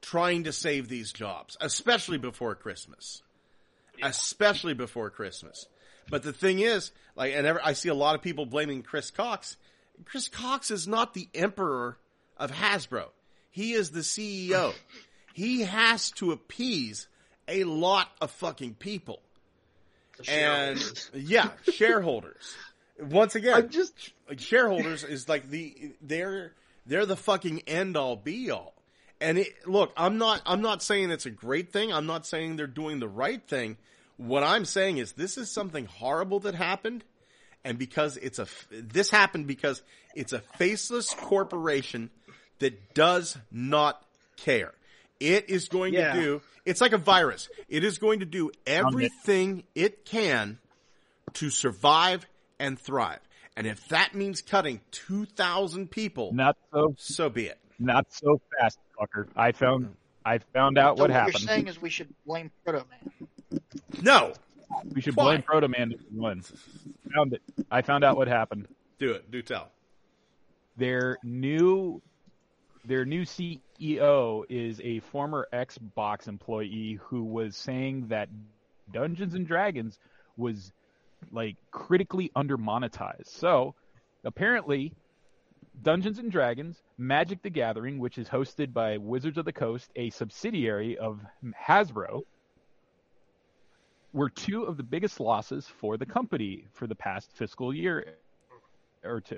trying to save these jobs, especially before Christmas. Yeah. Especially before Christmas. But the thing is, like, and ever, I see a lot of people blaming Chris Cox. Chris Cox is not the emperor of Hasbro. He is the C E O. He has to appease a lot of fucking people. And yeah, shareholders. Once again, I'm just like, shareholders is like the they're they're the fucking end all be all. And it, look, I'm not I'm not saying it's a great thing. I'm not saying they're doing the right thing. What I'm saying is this is something horrible that happened, and because it's a this happened because it's a faceless corporation that does not care. It is going Yeah. to do, it's like a virus. It is going to do everything it can to survive and thrive. And if that means cutting two thousand people, Not so, so be it. not so fast, fucker. I found, I found out So what what happened. you're saying is we should blame Proto Man. No! We should Why? blame Proto Man if we win. Found it. I found out what happened. Do it. Do tell. Their new, their new C E O is a former Xbox employee who was saying that Dungeons and Dragons was like critically under-monetized. So apparently, Dungeons and Dragons, Magic the Gathering, which is hosted by Wizards of the Coast, a subsidiary of Hasbro, were two of the biggest losses for the company for the past fiscal year or two.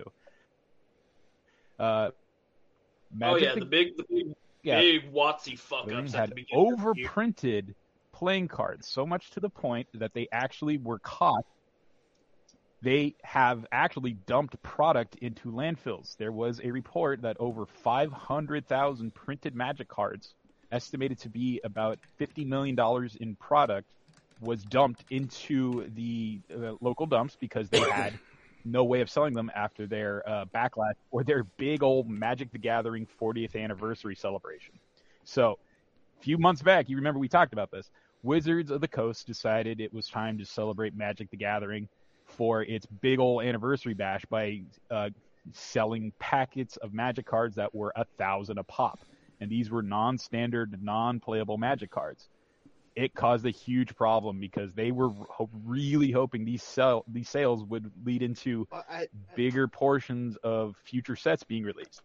Uh, Oh Magic yeah, the- the big, the big, yeah, big Watsy fuck they ups at had the beginning. of the year. overprinted playing cards, so much to the point that they actually were caught. They have actually dumped product into landfills. There was a report that over five hundred thousand printed Magic cards, estimated to be about fifty million dollars in product, was dumped into the uh, local dumps because they had no way of selling them after their uh, backlash or their big old Magic the Gathering fortieth anniversary celebration. So, a few months back, you remember we talked about this. Wizards of the Coast decided it was time to celebrate Magic the Gathering for its big old anniversary bash by uh, selling packets of Magic cards that were a thousand a pop. And these were non-standard, non-playable Magic cards. It caused a huge problem because they were ho- really hoping these sell these sales would lead into Well, I, bigger portions of future sets being released.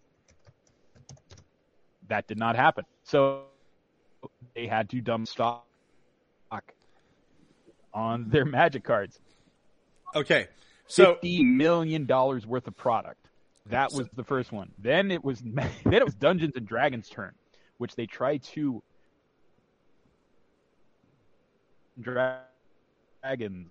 That did not happen. So they had to dump stock on their Magic cards. Okay. So, fifty million dollars worth of product. That was the first one. Then it was then it was Dungeons and Dragons' turn, which they tried to Dragons,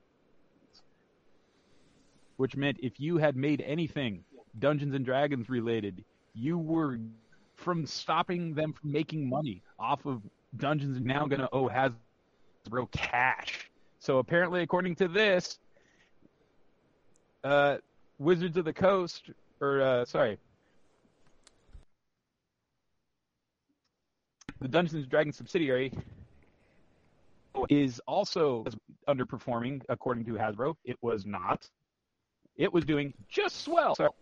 which meant if you had made anything Dungeons and Dragons related, you were from stopping them from making money off of Dungeons and now going to owe Hasbro cash. So apparently, according to this, uh, Wizards of the Coast, or uh, sorry, the Dungeons and Dragons subsidiary is also underperforming, according to Hasbro. It was not. It was doing just swell. So,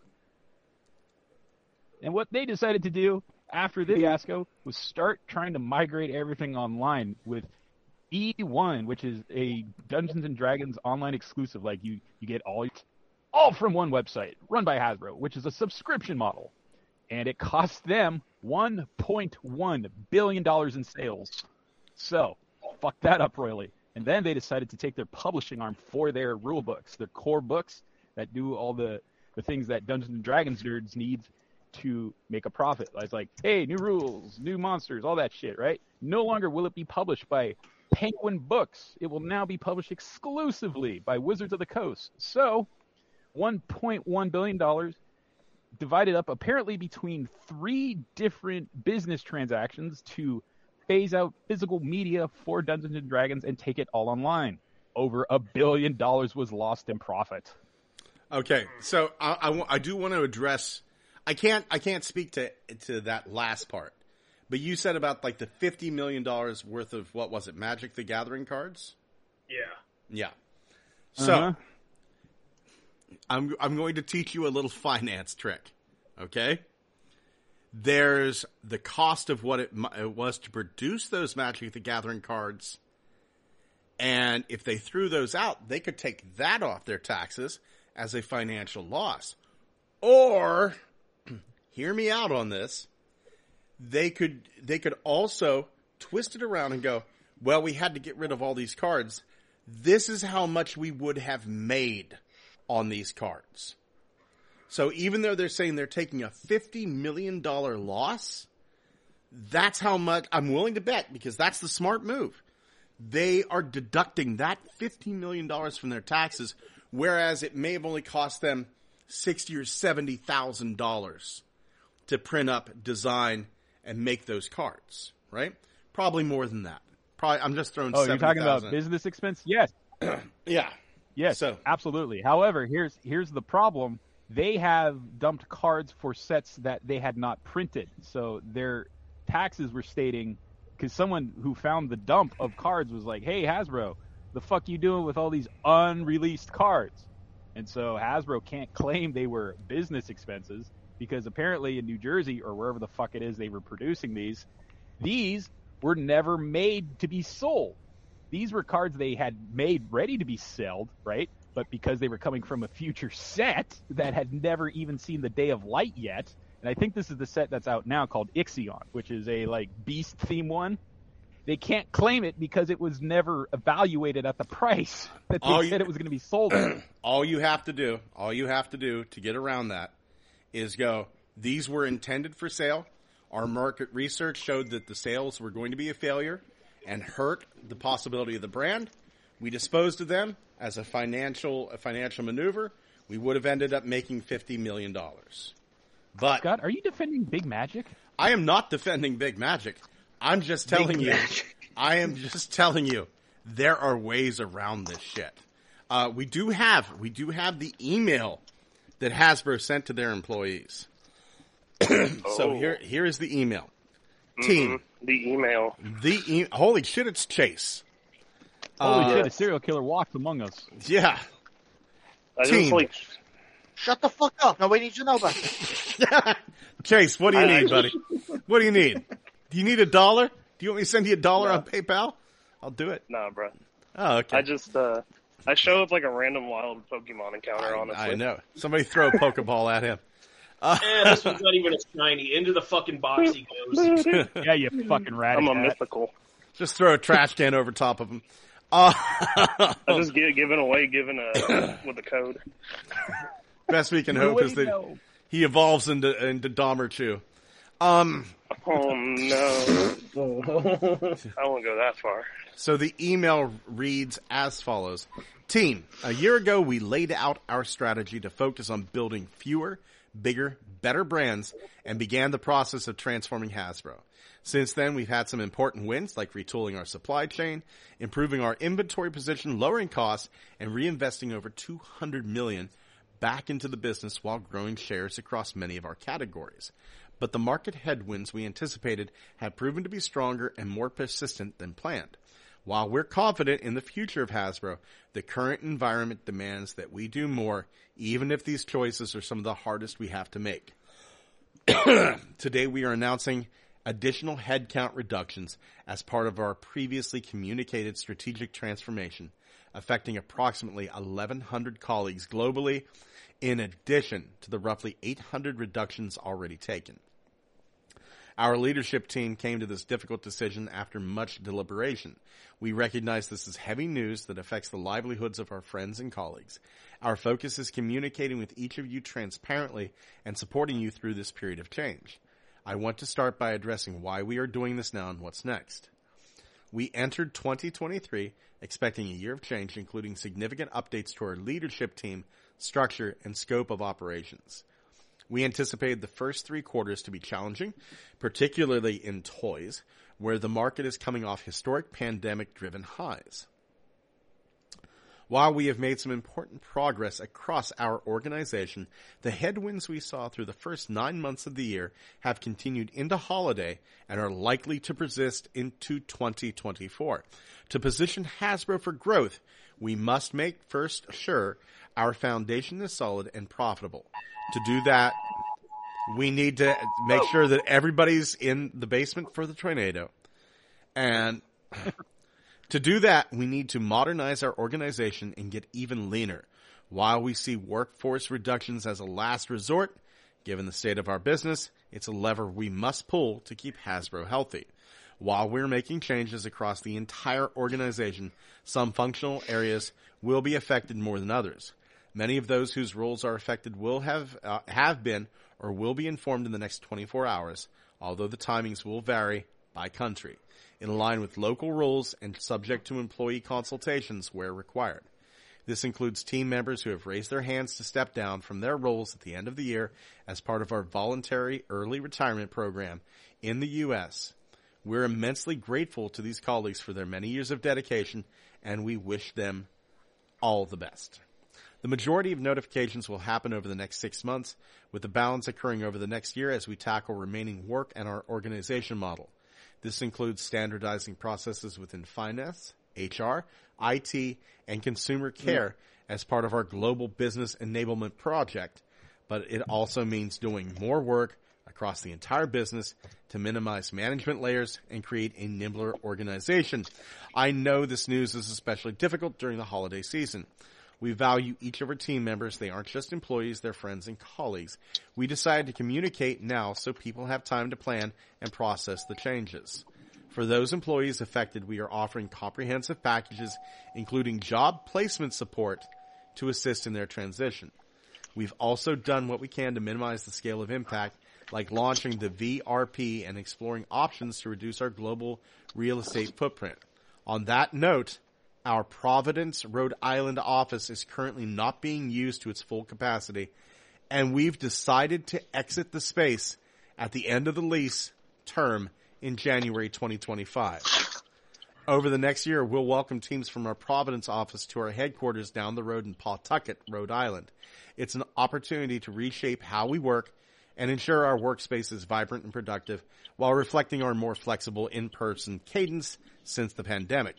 and what they decided to do after this fiasco was start trying to migrate everything online with E one, which is a Dungeons and Dragons online exclusive. Like you, you get all all from one website run by Hasbro, which is a subscription model, and it cost them one point one billion dollars in sales. So, fuck that up royally. And then they decided to take their publishing arm for their rule books, their core books that do all the, the things that Dungeons and Dragons nerds need to make a profit. It's like, hey, new rules, new monsters, all that shit, right? No longer will it be published by Penguin Books. It will now be published exclusively by Wizards of the Coast. So, one point one billion dollars divided up apparently between three different business transactions to phase out physical media for Dungeons and Dragons and take it all online. Over a billion dollars was lost in profit. okay. So I, I, wa- I do want to address. I can't. I can't speak to to that last part. But you said about like the fifty million dollars worth of what was it? Magic the Gathering cards. Yeah. Yeah. So Uh-huh. I'm I'm going to teach you a little finance trick. Okay. There's the cost of what it, it was to produce those Magic the Gathering cards. And if they threw those out, they could take that off their taxes as a financial loss. Or, hear me out on this, they could they could also twist it around and go, well, we had to get rid of all these cards. This is how much we would have made on these cards. So even though they're saying they're taking a fifty million dollars loss, that's how much I'm willing to bet, because that's the smart move. They are deducting that fifty million dollars from their taxes, whereas it may have only cost them sixty thousand dollars or seventy thousand dollars to print up, design, and make those cards, right? Probably more than that. Probably, I'm just throwing Oh, you're talking seventy thousand about business expense? Yes. Yeah. Yes, So- absolutely. However, here's here's the problem. They have dumped cards for sets that they had not printed. So their taxes were stating, because someone who found the dump of cards was like, hey, Hasbro, the fuck you doing with all these unreleased cards? And so Hasbro can't claim they were business expenses, because apparently in New Jersey, or wherever the fuck it is they were producing these, these were never made to be sold. These were cards they had made ready to be sold, right? But because they were coming from a future set that had never even seen the day of light yet, and I think this is the set that's out now called Ixion, which is a like beast theme one. They can't claim it because it was never evaluated at the price that they All said you- it was going to be sold at. all you have to do, all you have to do to get around that is go, these were intended for sale. Our market research showed that the sales were going to be a failure and hurt the possibility of the brand. We disposed of them as a financial a financial maneuver. We would have ended up making fifty million dollars. But Scott, are you defending Big Magic? I am not defending Big Magic. I'm just telling Big you. Magic. I am just telling you. There are ways around this shit. Uh, we do have we do have the email that Hasbro sent to their employees. So here here is the email. Team, The email. the e- holy shit, it's Chase. Holy Uh, shit, a serial killer walks among us. Yeah. I just Team. like. Shut the fuck up. Nobody needs to know about this. Chase, what do you I- I need, buddy? What do you need? Do you need a dollar? Do you want me to send you a dollar No. on PayPal? I'll do it. Nah, bro. Oh, okay. I just uh, I show up like a random wild Pokemon encounter. Honestly, I know. Somebody throw a Pokeball at him. Uh, Eh, this one's not even a shiny. Into the fucking box he goes. Yeah, you fucking rat. I'm a mythical. Just throw a trash can over top of him. Uh, I just give, giving away, giving a with a code. best we can hope is that No. he evolves into into Dahmer Chew. Um, Oh no, I won't go that far. so the email reads as follows. Team, a year ago we laid out our strategy to focus on building fewer, bigger, better brands and began the process of transforming Hasbro. Since then, we've had some important wins like retooling our supply chain, improving our inventory position, lowering costs, and reinvesting over two hundred million dollars back into the business while growing shares across many of our categories. But the market headwinds we anticipated have proven to be stronger and more persistent than planned. While we're confident in the future of Hasbro, the current environment demands that we do more, even if these choices are some of the hardest we have to make. Today we are announcing additional headcount reductions as part of our previously communicated strategic transformation, affecting approximately eleven hundred colleagues globally, in addition to the roughly eight hundred reductions already taken. Our leadership team came to this difficult decision after much deliberation. We recognize this is heavy news that affects the livelihoods of our friends and colleagues. Our focus is communicating with each of you transparently and supporting you through this period of change. I want to start by addressing why we are doing this now and what's next. We entered twenty twenty-three expecting a year of change, including significant updates to our leadership team, structure, and scope of operations. We anticipated the first three quarters to be challenging, particularly in toys, where the market is coming off historic pandemic-driven highs. While we have made some important progress across our organization, the headwinds we saw through the first nine months of the year have continued into holiday and are likely to persist into twenty twenty-four. To position Hasbro for growth, we must make first sure our foundation is solid and profitable. To do that, We need to make sure that everybody's in the basement for the tornado. And to do that, we need to modernize our organization and get even leaner. While we see workforce reductions as a last resort, given the state of our business, it's a lever we must pull to keep Hasbro healthy. While we're making changes across the entire organization, some functional areas will be affected more than others. Many of those whose roles are affected will have uh, have been or will be informed in the next twenty-four hours, although the timings will vary by country, in line with local rules and subject to employee consultations where required. This includes team members who have raised their hands to step down from their roles at the end of the year as part of our voluntary early retirement program in the U S. We're immensely grateful to these colleagues for their many years of dedication, and we wish them all the best. The majority of notifications will happen over the next six months, with the balance occurring over the next year as we tackle remaining work and our organization model. This includes standardizing processes within finance, H R, I T, and consumer care as part of our global business enablement project, but it also means doing more work across the entire business to minimize management layers and create a nimbler organization. I know this news is especially difficult during the holiday season. We value each of our team members. They aren't just employees, they're friends and colleagues. We decided to communicate now so people have time to plan and process the changes. For those employees affected, we are offering comprehensive packages, including job placement support, to assist in their transition. We've also done what we can to minimize the scale of impact, like launching the V R P and exploring options to reduce our global real estate footprint. On that note, our Providence, Rhode Island office is currently not being used to its full capacity, and we've decided to exit the space at the end of the lease term in January twenty twenty-five. Over the next year, we'll welcome teams from our Providence office to our headquarters down the road in Pawtucket, Rhode Island. It's an opportunity to reshape how we work and ensure our workspace is vibrant and productive while reflecting our more flexible in-person cadence since the pandemic.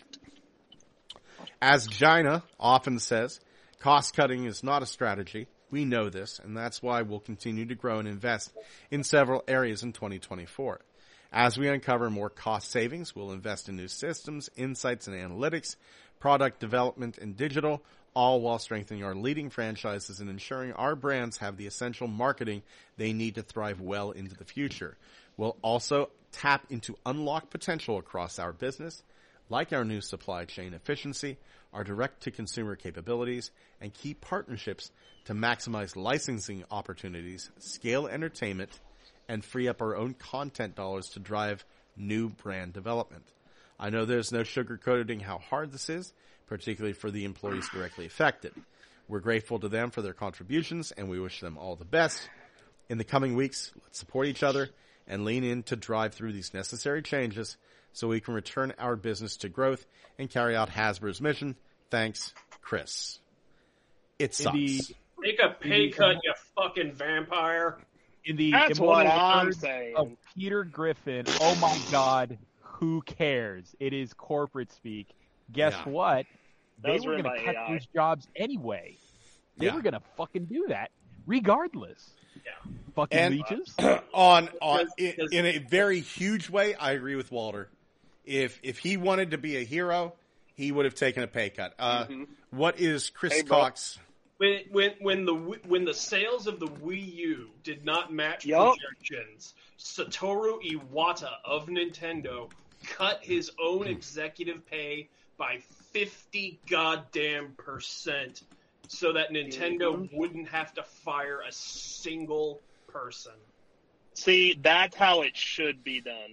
As Gina often says, cost-cutting is not a strategy. We know this, and that's why we'll continue to grow and invest in several areas in twenty twenty-four. As we uncover more cost savings, we'll invest in new systems, insights, and analytics, product development, and digital, all while strengthening our leading franchises and ensuring our brands have the essential marketing they need to thrive well into the future. We'll also tap into unlocked potential across our business, like our new supply chain efficiency, our direct-to-consumer capabilities, and key partnerships to maximize licensing opportunities, scale entertainment, and free up our own content dollars to drive new brand development. I know there's no sugarcoating how hard this is, particularly for the employees directly affected. We're grateful to them for their contributions, and we wish them all the best. In the coming weeks, let's support each other and lean in to drive through these necessary changes so we can return our business to growth and carry out Hasbro's mission. Thanks, Chris. It sucks. The, Take a pay cut, you fucking vampire. In the That's what I'm words saying. of Peter Griffin, oh my God, who cares? It is corporate speak. Guess Yeah. what? They Those were were going to my cut A I. those jobs anyway. They Yeah. were going to fucking do that regardless. Yeah. Fucking And- leeches. on on Because- in, because- in a very huge way, I agree with Walter. If if he wanted to be a hero, he would have taken a pay cut. Uh, Mhm. What is Chris Hey, bro. Cox? When when when the Wii- when the sales of the Wii U did not match Yup. projections, Satoru Iwata of Nintendo cut his own executive pay by fifty goddamn percent so that Nintendo wouldn't have to fire a single person. See, that's how it should be done.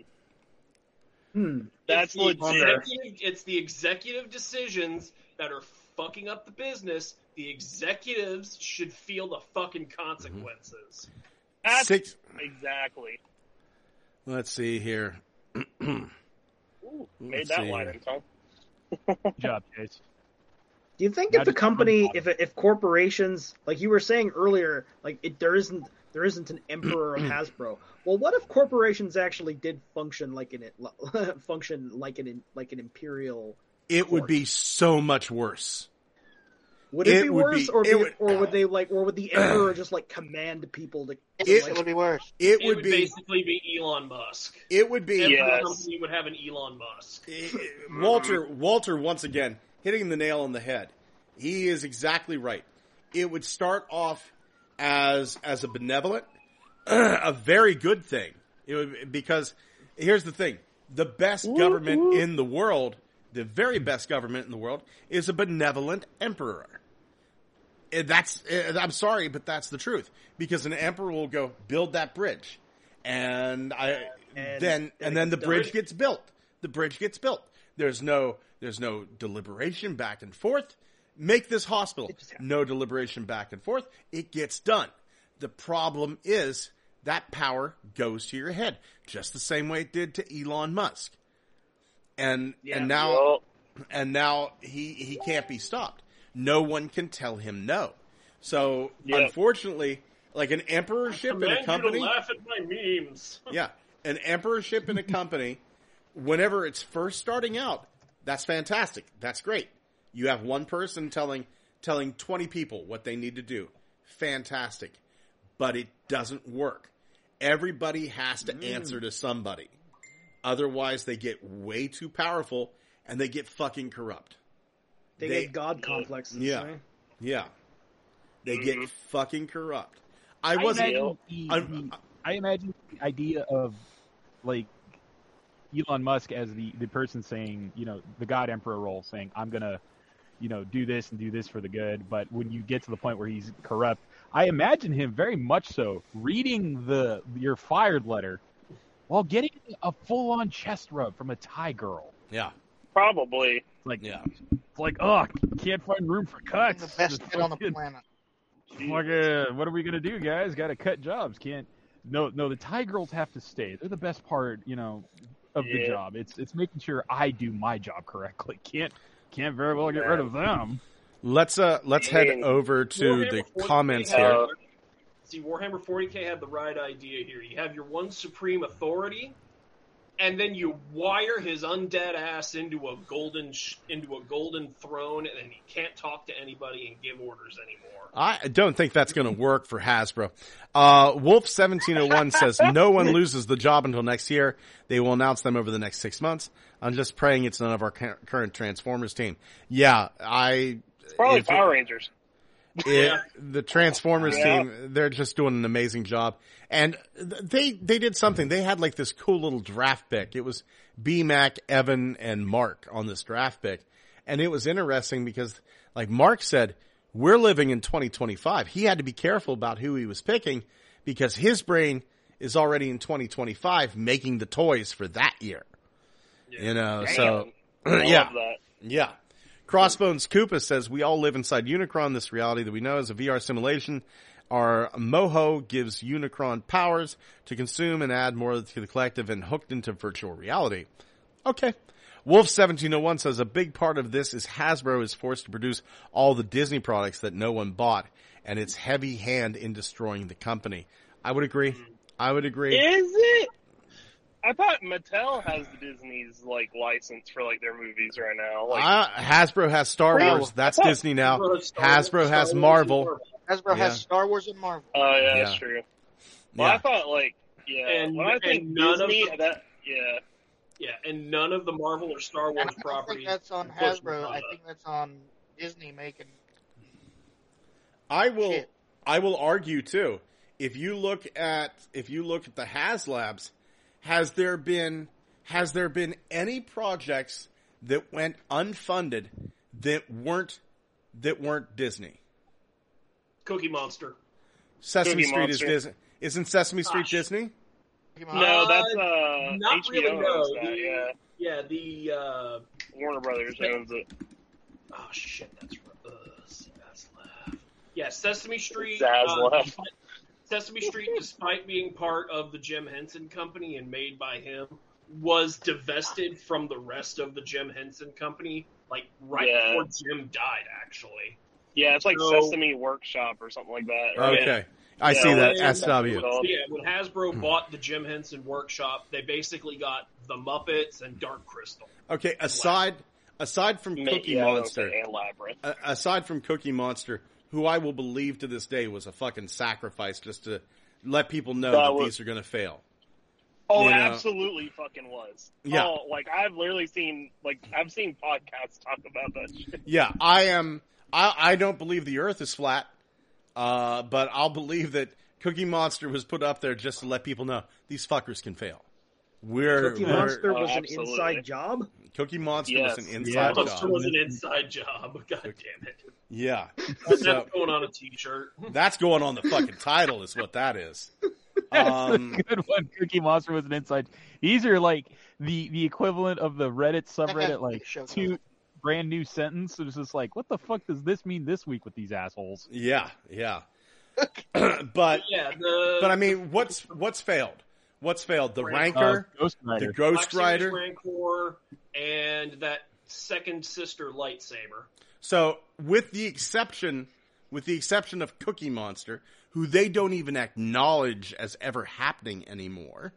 Hmm. That's it's the, legit. executive, it's the executive decisions that are fucking up the business. The executives should feel the fucking consequences. That's Six. exactly. Let's see here. Ooh, made Let's that see line here. in time. Good job, Chase. Do you think Now if the just company, one if if corporations, like you were saying earlier, like it, there isn't there isn't an emperor of Hasbro. Well, what if corporations actually did function like an function like an like an imperial? It would be so much worse. Would it, It be would worse, be- or, it be, would- or would they like, or would the emperor just like command people to? It, like, it would be worse. It It would would be. basically be Elon Musk. It would be. Every Yes. company would have an Elon Musk. Walter, Walter, once again, hitting the nail on the head. He is exactly right. It would start off as as a benevolent, a very good thing. It would, because here's the thing: the best government in the world, the very best government in the world, is a benevolent emperor. And that's I'm sorry, but that's the truth. Because an emperor will go build that bridge, and I And- then and and then the it's bridge done. gets built. The bridge gets built. There's no there's no deliberation back and forth. Make this hospital. No deliberation back and forth. It gets done. The problem is that power goes to your head, just the same way it did to Elon Musk. And Yeah. and now Well, and now he he can't be stopped. No one can tell him no. So Yeah. unfortunately, like an emperorship in a Command you company, to laugh at my memes. yeah, an emperorship in a company, whenever it's first starting out, that's fantastic. That's great. You have one person telling telling twenty people what they need to do. Fantastic. But it doesn't work. Everybody has to answer to somebody. Otherwise, they get way too powerful and they get fucking corrupt. they, they- get god complexes. Yeah. right? Yeah. They Mhm. get fucking corrupt. I I wasn't. imagine, the, I'm- the- I imagine the idea of like Elon Musk as the, the person saying, you know, the God Emperor role, saying, I'm gonna, you know, do this and do this for the good. But when you get to the point where he's corrupt, I imagine him very much so reading the your fired letter while getting a full on chest rub from a Thai girl. Yeah. probably. Like, Yeah. it's like, oh, can't find room for I'm cuts. the best It's kid on the fucking- planet. Fucking, what are we gonna do, guys? Got to cut jobs. Can't. No, no. The Thai girls have to stay. They're the best part, you know, of the Yeah. job. It's it's making sure I do my job correctly. Can't can't very well get rid of them. Let's uh let's I head mean, over to Warhammer the forty K comments had- here. Uh, See, Warhammer forty K had the right idea here. You have your one supreme authority, and then you wire his undead ass into a golden sh- into a golden throne, and then he can't talk to anybody and give orders anymore. I don't think that's going to work for Hasbro. Uh, Wolf seventeen oh one says, no one loses the job until next year. They will announce them over the next six months. I'm just praying it's none of our cur- current Transformers team. Yeah, I... It's probably if Power it- Rangers. it, the Transformers Yeah. team, they're just doing an amazing job. And th- they, they did something. They had like this cool little draft pick. It was B-Mac, Evan, and Mark on this draft pick. And it was interesting because like Mark said, we're living in twenty twenty-five. He had to be careful about who he was picking because his brain is already in twenty twenty-five making the toys for that year. You know, so I yeah. love that. Yeah. Crossbones Koopa says, we all live inside Unicron. This reality that we know is a V R simulation. Our Moho gives Unicron powers to consume and add more to the collective and hooked into virtual reality. Okay. Wolf seventeen oh one says, a big part of this is Hasbro is forced to produce all the Disney products that no one bought, and its heavy hand in destroying the company. I would agree. I would agree. Is it? I thought Mattel has the Disney's like license for like their movies right now. Like, Uh, Hasbro has Star Really? Wars. That's I thought Disney now. Hasbro has Star Hasbro Wars, has Star Wars, Marvel. and Hasbro Yeah. has Star Wars and Marvel. oh yeah, that's Yeah. true. Well, Yeah. I thought like yeah. And- when I think and none of Disney, the- that yeah. Yeah, and none of the Marvel or Star I Wars don't think properties. that's on push Hasbro. I Mattel. think that's on Disney making. I will. Shit. I will argue too. If you look at if you look at the HasLabs, has there been has there been any projects that went unfunded that weren't that weren't Disney? Cookie Monster. Sesame Cookie Street Monster. is Disney. Isn't Sesame Street Gosh. Disney? No, that's Uh, uh not H B O really, no. owns that. The- Yeah, Yeah, the uh, Warner Brothers owns it. oh shit, that's uh, Zaslav. Yeah, Sesame Street. Zaslav. Uh, despite- Sesame Street, despite being part of the Jim Henson Company and made by him, was divested from the rest of the Jim Henson Company, like right Yeah. before Jim died, actually. Yeah, it's like So- Sesame Workshop or something like that. Right? Okay, I Yeah, see that. when- S W. when- Yeah, when Hasbro bought the Jim Henson Workshop, they basically got the Muppets and Dark Crystal. Okay, aside aside from Ma- Cookie yeah, I was Monster, gonna say, and Labyrinth. a- aside from Cookie Monster, who I will believe to this day was a fucking sacrifice just to let people know That that was- these are going to fail. Oh, you it know? absolutely fucking was. Yeah. Oh, like I've literally seen, like I've seen podcasts talk about that shit. Yeah, I am. I, I don't believe the Earth is flat, uh, but I'll believe that Cookie Monster was put up there just to let people know these fuckers can fail. We're, Cookie we're Monster Oh, was an absolutely. inside job. Cookie Monster Yes. was an Yeah. inside Monster job. was an inside job. God damn it. Yeah, That's so going on a T-shirt. that's going on the fucking title, is what that is. That's Um, a good one. Cookie Monster was an inside. These are like the the equivalent of the Reddit subreddit, like Show two brand new sentence. It's just like, what the fuck does this mean this week with these assholes? Yeah, yeah. but Yeah, the but I mean, what's what's failed? What's failed? The Uh, Ranker, Ghost the Rider. Ghost Black Series Rider. Rancor, and that second sister lightsaber. So, with the exception, with the exception of Cookie Monster, who they don't even acknowledge as ever happening anymore,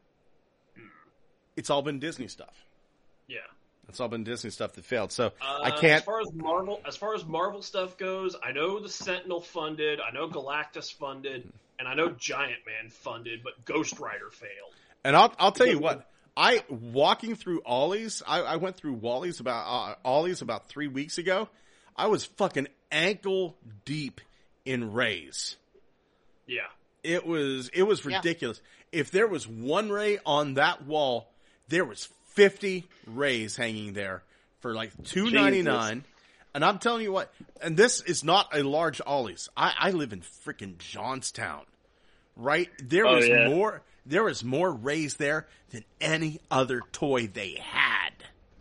it's all been Disney stuff. Yeah. It's all been Disney stuff that failed. So Uh, I can't. As far as Marvel, as far as Marvel stuff goes, I know the Sentinel funded, I know Galactus funded, and I know Giant Man funded, but Ghost Rider failed. And I'll I'll tell you what. I walking through Ollie's. I, I went through Wally's about uh, Ollie's about three weeks ago. I was fucking ankle deep in Rays. Yeah. It was it was Yeah. ridiculous. If there was one Ray on that wall, there was fifty Rays hanging there for like two ninety nine. And I'm telling you what, and this is not a large Ollie's. I, I live in freaking Johnstown, right? There Oh, was yeah. more. There was more Rays there than any other toy they had.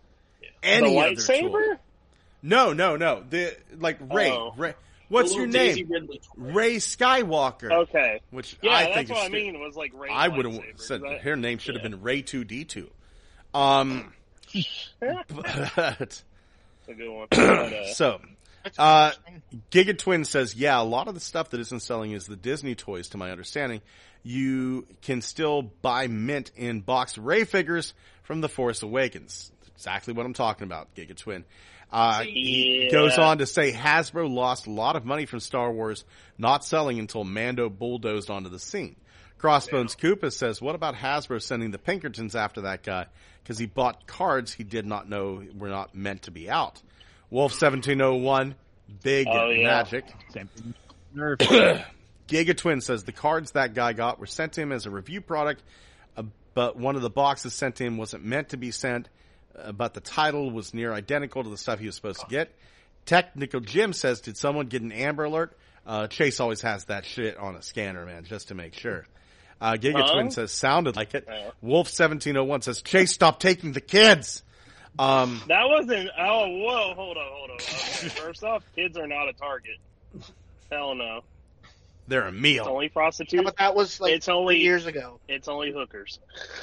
Any the other toy. lightsaber? No, no, no. The like Ray. Oh. Ray. What's The your little Daisy name? Ridley toy. Ray Skywalker. Okay. Which Yeah, I that's think what is I stu- mean. Was like Ray. I would have lightsaber. said Is that- her name should have yeah. been Ray two D two. Um, but, That's a good one. But, uh, so, uh, Giga Twin says, yeah, a lot of the stuff that isn't selling is the Disney toys, to my understanding. You can still buy mint in boxed Ray figures from The Force Awakens. That's exactly what I'm talking about, Giga Twin. Uh, he Yeah. goes on to say Hasbro lost a lot of money from Star Wars not selling until Mando bulldozed onto the scene. Crossbones Koopa says, what about Hasbro sending the Pinkertons after that guy? Because he bought cards he did not know were not meant to be out. Wolf seventeen oh one, big Oh, yeah. magic. Same thing. Nerf. Giga Twin says the cards that guy got were sent to him as a review product, uh, but one of the boxes sent to him wasn't meant to be sent, uh, but the title was near identical to the stuff he was supposed to get. Technical Jim says, did someone get an Amber Alert? Uh, Chase always has that shit on a scanner, man, just to make sure. Uh, Giga Huh? Twin says, sounded like it. Yeah. Wolf seventeen oh one says, Chase, stop taking the kids. Um, that wasn't. Oh, whoa! Hold on, hold on. Okay, first off, kids are not a target. Hell no. they're a It's meal. only Yeah, prostitutes. but that was like It's only- three years ago. It's only hookers.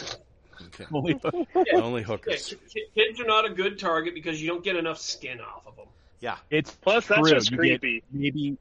Okay. Only- Only Yeah, hookers. ki- ki- kids are not a good target because you don't get enough skin off of them. Yeah. It's Plus, that's true. just You creepy. Get maybe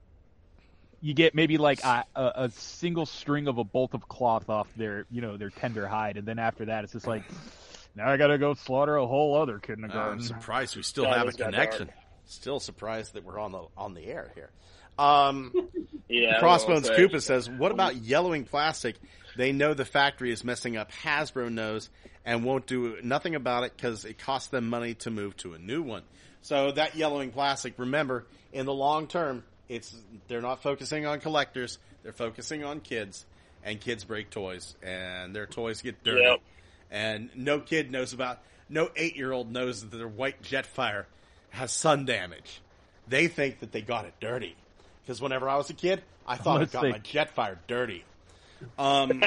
you get maybe like a, a, a single string of a bolt of cloth off their, you know, their tender hide, and then after that, it's just like, now I gotta go slaughter a whole other I'm kindergarten. surprised we still That have a was got connection. dark. Still surprised that we're on the on the air here. Um, Yeah. Crossbones I will say. Koopa says, what about yellowing plastic? They know the factory is messing up. Hasbro knows and won't do nothing about it because it costs them money to move to a new one. So that yellowing plastic, remember, in the long term, it's they're not focusing on collectors. They're focusing on kids, and kids break toys, and their toys get dirty. Yep. And no kid knows about, no eight-year-old knows that their white Jetfire has sun damage. They think that they got it dirty. Because whenever I was a kid, I thought I Unless got they- my Jetfire dirty. Um,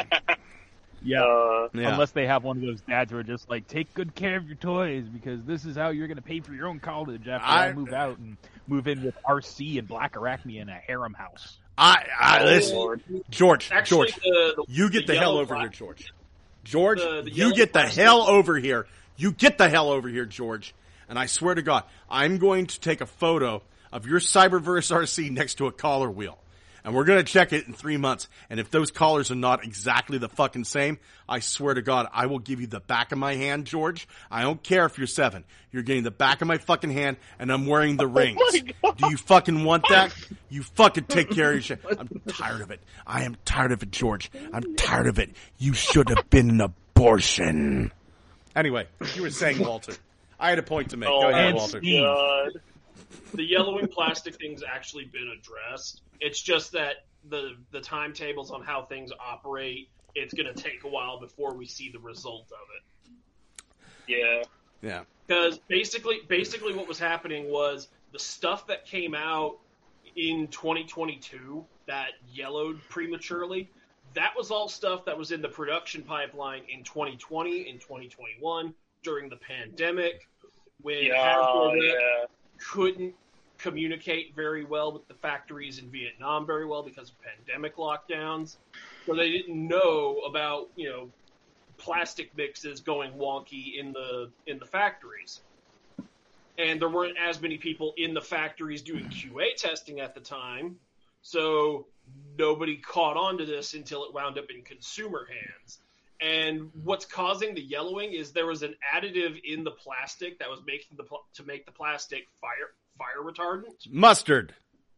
Yeah. Uh, yeah. Unless they have one of those dads who are just like, take good care of your toys because this is how you're going to pay for your own college after I, I- move out and move in with R C and Black Arachne in a harem house. I, I Oh, listen, Lord. George, Actually, George, the, the, you get the, the hell yellow over pla- here, George. George, The- the you yellow get the plastic- hell over here. You get the hell over here, George. And I swear to God, I'm going to take a photo of your Cyberverse R C next to a collar wheel. and we're going to check it in three months. And if those collars are not exactly the fucking same, I swear to God, I will give you the back of my hand, George. I don't care if you're seven. You're getting the back of my fucking hand, and I'm wearing the rings. Do you fucking want that? You fucking take care of your shit. I'm tired of it. I am tired of it, George. I'm tired of it. You should have been an abortion. Anyway, you were saying, Walter. I had a point to make. Oh, Go ahead, and Walter. God. The yellowing plastic thing's actually been addressed. It's just that the the timetables on how things operate, it's going to take a while before we see the result of it. Yeah. Yeah. Because basically, basically what was happening was the stuff that came out in twenty twenty-two that yellowed prematurely, that was all stuff that was in the production pipeline in twenty twenty, in twenty twenty-one, during the pandemic, when Yeah, Hasbro yeah. couldn't communicate very well with the factories in Vietnam very well because of pandemic lockdowns. So they didn't know about, you know, plastic mixes going wonky in the in the factories. And there weren't as many people in the factories doing Q A testing at the time. So nobody caught on to this until it wound up in consumer hands. And what's causing the yellowing is there was an additive in the plastic that was making the pl- to make the plastic fire fire retardant. Mustard.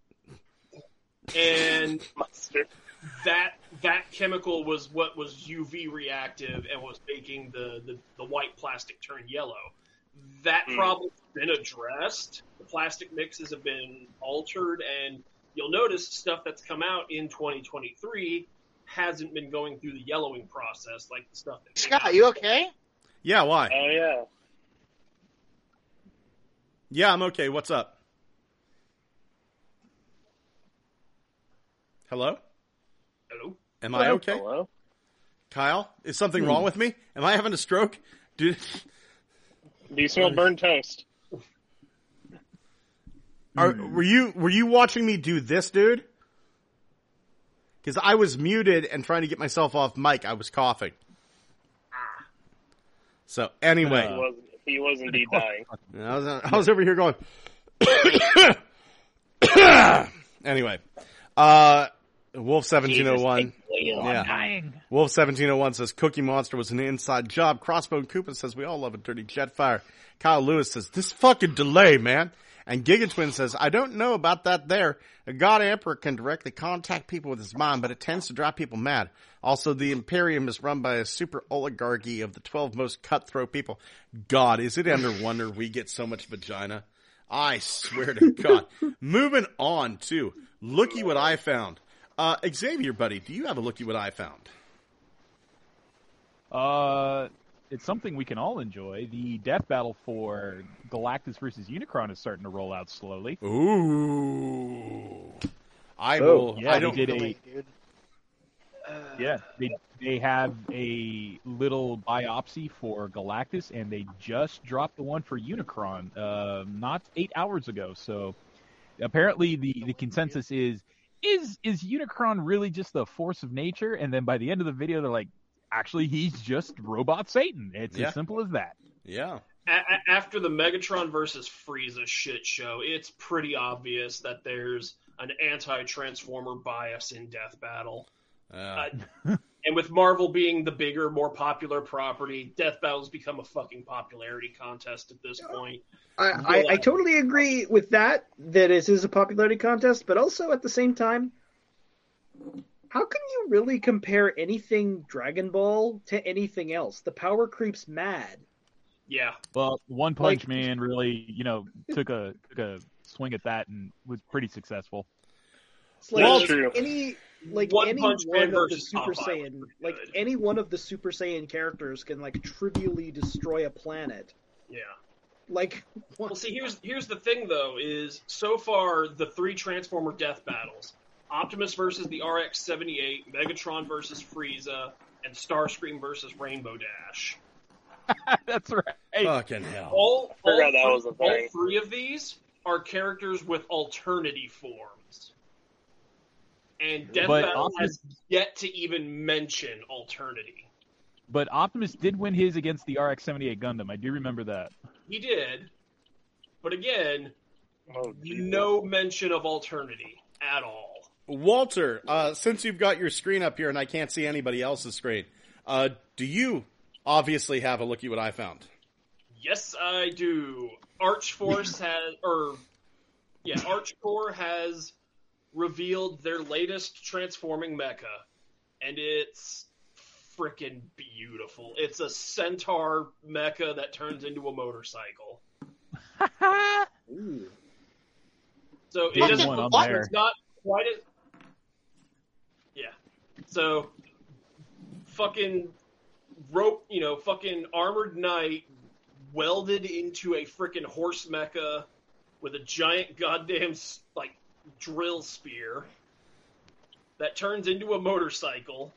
And Mustard. that that chemical was what was U V reactive and was making the, the, the white plastic turn yellow. That Mm. problem's been addressed. The plastic mixes have been altered, and you'll notice stuff that's come out in twenty twenty-three hasn't been going through the yellowing process like the stuff that came Scott, out. you okay? Yeah, why? Oh, yeah. Yeah, I'm okay. What's up? Hello? Hello? Am I okay? Hello? Kyle? Is something wrong with me? Am I having a stroke? Dude. Do you smell burnt toast? Are, were you were you watching me do this, dude? Because I was muted and trying to get myself off mic. I was coughing. So anyway, He was, he was indeed dying. I was I was over here going. Anyway, uh, Wolf seventeen oh one. Yeah. Wolf seventeen oh one says Cookie Monster was an inside job. Crossbone Koopa says we all love a dirty Jetfire. Kyle Lewis says this fucking delay, man. And Giga Twin says, I don't know about that there. A God Emperor can directly contact people with his mind, but it tends to drive people mad. Also, the Imperium is run by a super oligarchy of the twelve most cutthroat people. God, is it under wonder we get so much vagina? I swear to God. Moving on to looky what I found. Uh, Xavier, buddy, do you have a looky what I found? Uh, it's something we can all enjoy. The death battle for Galactus versus Unicron is starting to roll out slowly. Ooh. I Oh, will. yeah, I they don't. did a- Dude. Yeah, they they have a little biopsy for Galactus, and they just dropped the one for Unicron uh, not eight hours ago. So apparently, the, the consensus is is is Unicron really just a force of nature? And then by the end of the video, they're like, actually, he's just robot Satan. It's Yeah. as simple as that. Yeah. A- a- after the Megatron versus Frieza shit show, it's pretty obvious that there's an anti-Transformer bias in Death Battle. Uh, Uh, and with Marvel being the bigger, more popular property, Death Battle's become a fucking popularity contest at this point. I, I, I totally agree with that, that it is a popularity contest, but also at the same time, how can you really compare anything Dragon Ball to anything else? The power creep's mad. Yeah. Well, One Punch Like- Man really, you know, took a took a swing at that and was pretty successful. It's like Well, true. any like One any Punch one Man of the versus Super Top Saiyan, Island was like good. any one of the Super Saiyan characters can like trivially destroy a planet. Yeah. Like, Well, what? see, here's here's the thing, though, is so far the three Transformer death battles, Optimus versus the R X seventy-eight, Megatron versus Frieza, and Starscream versus Rainbow Dash. That's right. fucking hell. All, Forgot all, that was a all thing. three of these are characters with alternity forms. And Death But Battle Optimus- has yet to even mention alternity. But Optimus did win his against the R X seventy-eight Gundam. I do remember that. He did, but again, Oh, Jesus. no mention of alternity at all. Walter, uh, since you've got your screen up here and I can't see anybody else's screen, uh, do you obviously have a looky what I found? Yes, I do. Archforce has, or yeah, Archcore has revealed their latest transforming mecha, and it's freaking beautiful. It's a centaur mecha that turns into a motorcycle. Ooh. So it Big doesn't one on look, there. it's not quite as yeah. So fucking rope, you know, fucking armored knight welded into a freaking horse mecha with a giant goddamn like drill spear that turns into a motorcycle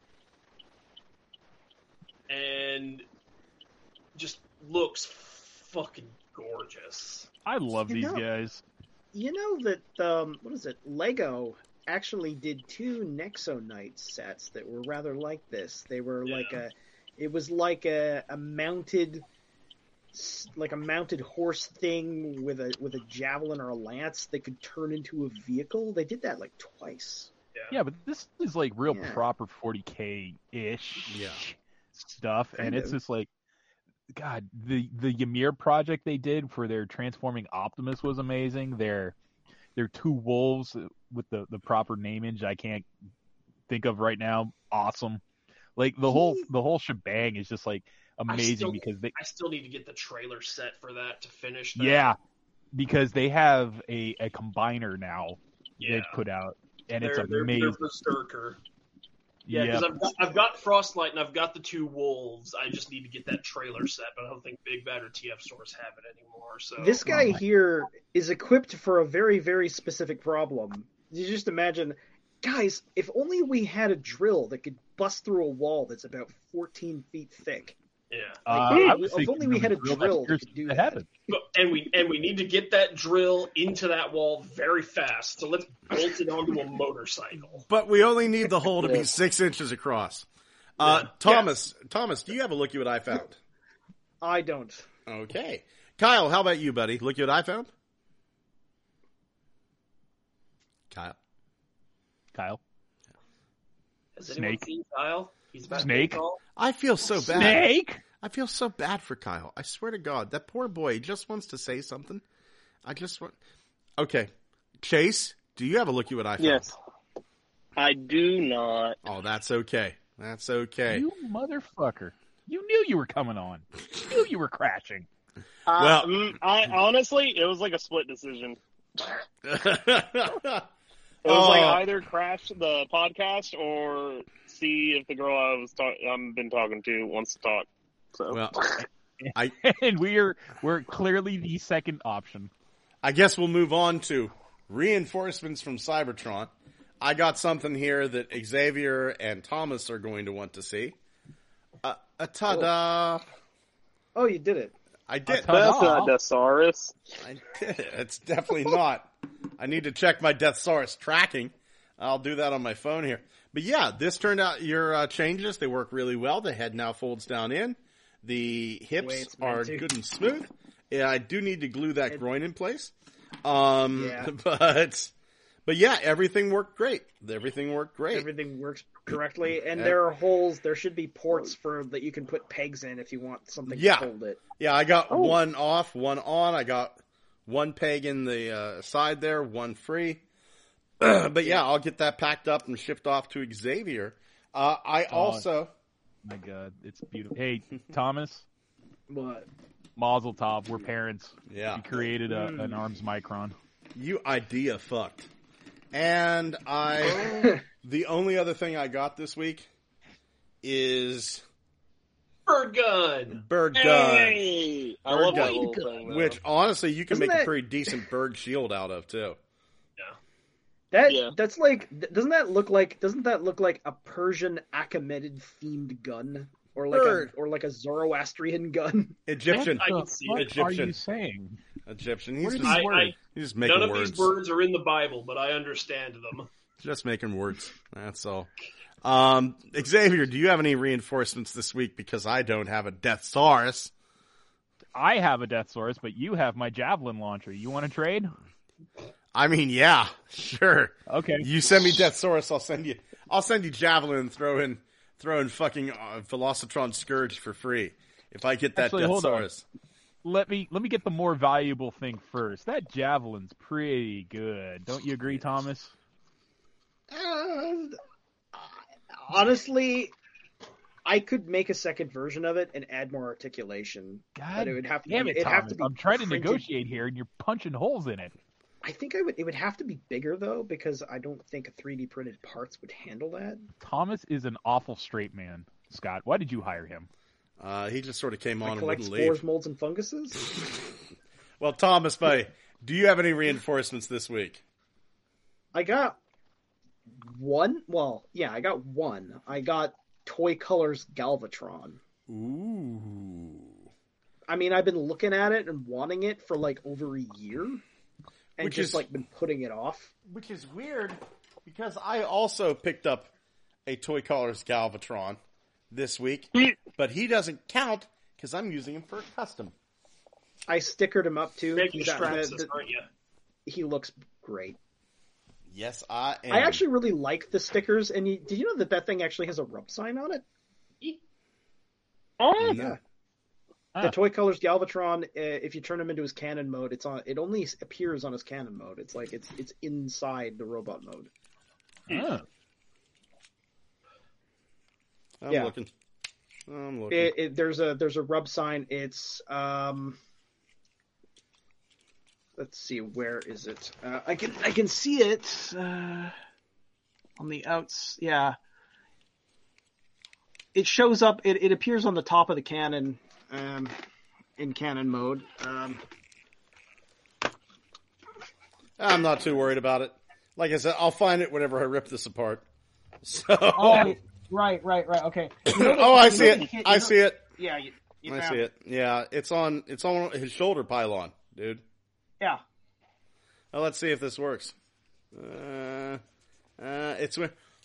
and just looks fucking gorgeous. I love You these know- guys. You know that um, what is it? Lego actually did two Nexo Knight sets that were rather like this. They were Yeah. like a, it was like a, a mounted, s- like a mounted horse thing with a with a javelin or a lance that could turn into a vehicle. They did that like twice. Yeah, but this is like real Yeah. proper forty K ish Yeah. stuff, and Kind it's of. just like, God, the the Ymir project they did for their transforming Optimus was amazing. Their their two wolves with the the proper namage I can't think of right now. Awesome. Like the whole the whole shebang is just like amazing still- because they I still need to get the trailer set for that to finish that. yeah because they have a a combiner now Yeah. they've put out, and They're, it's they're, amazing. they're Berserker. Yeah, because Yep. I've got, I've got Frostlight and I've got the two wolves. I just need to get that trailer set, but I don't think Big Bad or T F Source have it anymore. So This guy my- here is equipped for a very very specific problem. You just imagine, guys, if only we had a drill that could bust through a wall that's about fourteen feet thick. yeah, Uh, Like, I was if thinking only we of had a that drill that pierces could do the that. heaven. But- and we and we need to get that drill into that wall very fast. So let's bolt it onto a motorcycle. But we only need the hole to be six inches across. Uh, Yeah. Thomas, Thomas, do you have a looky what I found? I don't. Okay. Kyle, how about you, buddy? Looky what I found? Kyle. Kyle. Has anyone Snake. seen Kyle? He's about Snake. to tall. I feel so bad. Snake. I feel so bad for Kyle. I swear to God, that poor boy just wants to say something. I just want. Okay, Chase, do you have a looky what I found? Yes. I do not. Oh, that's okay. That's okay. You motherfucker. You knew you were coming on. You knew you were crashing. Well- Uh, mm, I honestly, it was like a split decision. It was like Oh. either crash the podcast or see if the girl I was talk- I've been talking to wants to talk. So Well, I And we're we're clearly the second option. I guess we'll move on to reinforcements from Cybertron. I got something here that Xavier and Thomas are going to want to see. Uh, a ta-da! Oh, you did it. I did. Ta-da. that's not Desaurus. I did it. It's definitely not. I need to check my Deathsaurus tracking. I'll do that on my phone here. But yeah, this turned out your uh, changes. They work really well. The head now folds down in. The way hips it's meant are to. good and smooth. Yeah, I do need to glue that groin in place. Um, Yeah. but but yeah, everything worked great. Everything worked great. Everything works correctly, and Yeah. there are holes. There should be ports for that you can put pegs in if you want something Yeah. to hold it. Yeah, I got Oh. one off, one on. I got one peg in the uh, side there, one free. But yeah, I'll get that packed up and shipped off to Xavier. Uh, I Oh. also, My God, it's beautiful. Hey, Thomas, What? Mazel Tov, we're parents. yeah, We created a, an arms micron. you idea fucked. And I, the only other thing I got this week is Bird gun. Bird Gun, Hey! I Bird love that gun. little thing. though. which honestly you can Isn't make a that- pretty decent Berg shield out of too. That Yeah. that's like doesn't that look like doesn't that look like a Persian Achaemenid themed gun or like Bird. a or like a Zoroastrian gun? Egyptian, I What can see the it. fuck are Egyptian. you saying? Egyptian. What He's are just, these I, words? I, he's just making none of words. these words are in the Bible, but I understand them. Just making words. That's all. Um, Xavier, do you have any reinforcements this week? Because I don't have a Deathsaurus. I have a Deathsaurus, but you have my javelin launcher. You want to trade? I mean, yeah, sure. Okay. You send me Deathsaurus, I'll send you. I'll send you Javelin and throw in throw in fucking uh, Velocitron Scourge for free if I get that Actually, hold on. Deathsaurus. Let me let me get the more valuable thing first. That Javelin's pretty good. Don't you agree, Thomas? Uh, honestly, I could make a second version of it and add more articulation. God but it would have to damn be, it, it'd Thomas. have to be I'm trying to printed- negotiate here, and you're punching holes in it. I think I would. It would have to be bigger though, because I don't think three D printed parts would handle that. Thomas is an awful straight man. Scott, why did you hire him? Uh, he just sort of came I on and collect wouldn't spores, leave. molds, and funguses. Well, Thomas, buddy, do you have any reinforcements this week? I got one. Well, yeah, I got one. I got Toy Colors Galvatron. Ooh. I mean, I've been looking at it and wanting it for like over a year, and Which just is- like been putting it off. Which is weird, because I also picked up a Toy Colors Galvatron this week, but he doesn't count because I'm using him for a custom. I stickered him up too. Making He's got- Straxus, the- the- aren't you? He looks great. Yes, I am. I actually really like the stickers, and you, did you know that that thing actually has a rub sign on it? Oh, No. The Toy Colors Galvatron, uh, if you turn him into his cannon mode, it's on. It only appears on his cannon mode. It's like it's it's inside the robot mode. Oh. I'm yeah. looking. I'm looking. It, it, there's a there's a rub sign. It's um. Let's see, where is it? Uh, I can I can see it uh, on the outs. Yeah, it shows up. It, it appears on the top of the cannon, um, in cannon mode. Um, I'm not too worried about it. Like I said, I'll find it whenever I rip this apart. So. oh, right, right, right. Okay. You know that- oh, I you see know it. that you can't- I you know- see it. Yeah, you, you I found see it. Yeah, it's on. It's on his shoulder pylon, dude. Yeah. Now let's see if this works. Uh, uh, it's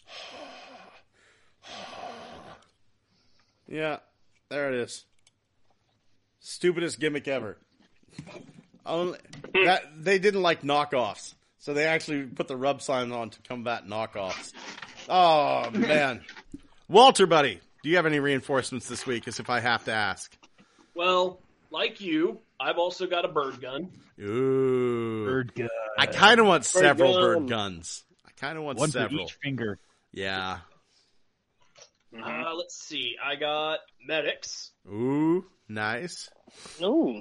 yeah, there it is. Stupidest gimmick ever. Only that they didn't like knockoffs, so they actually put the rub sign on to combat knockoffs. Oh man, Walter, buddy, do you have any reinforcements this week? As if I have to ask. Well, like you, I've also got a bird gun. Ooh, Bird gun. I kind of want several gun. bird guns. I kind of want One several. for each finger. Yeah. Uh, let's see. I got medics. Ooh, nice. no.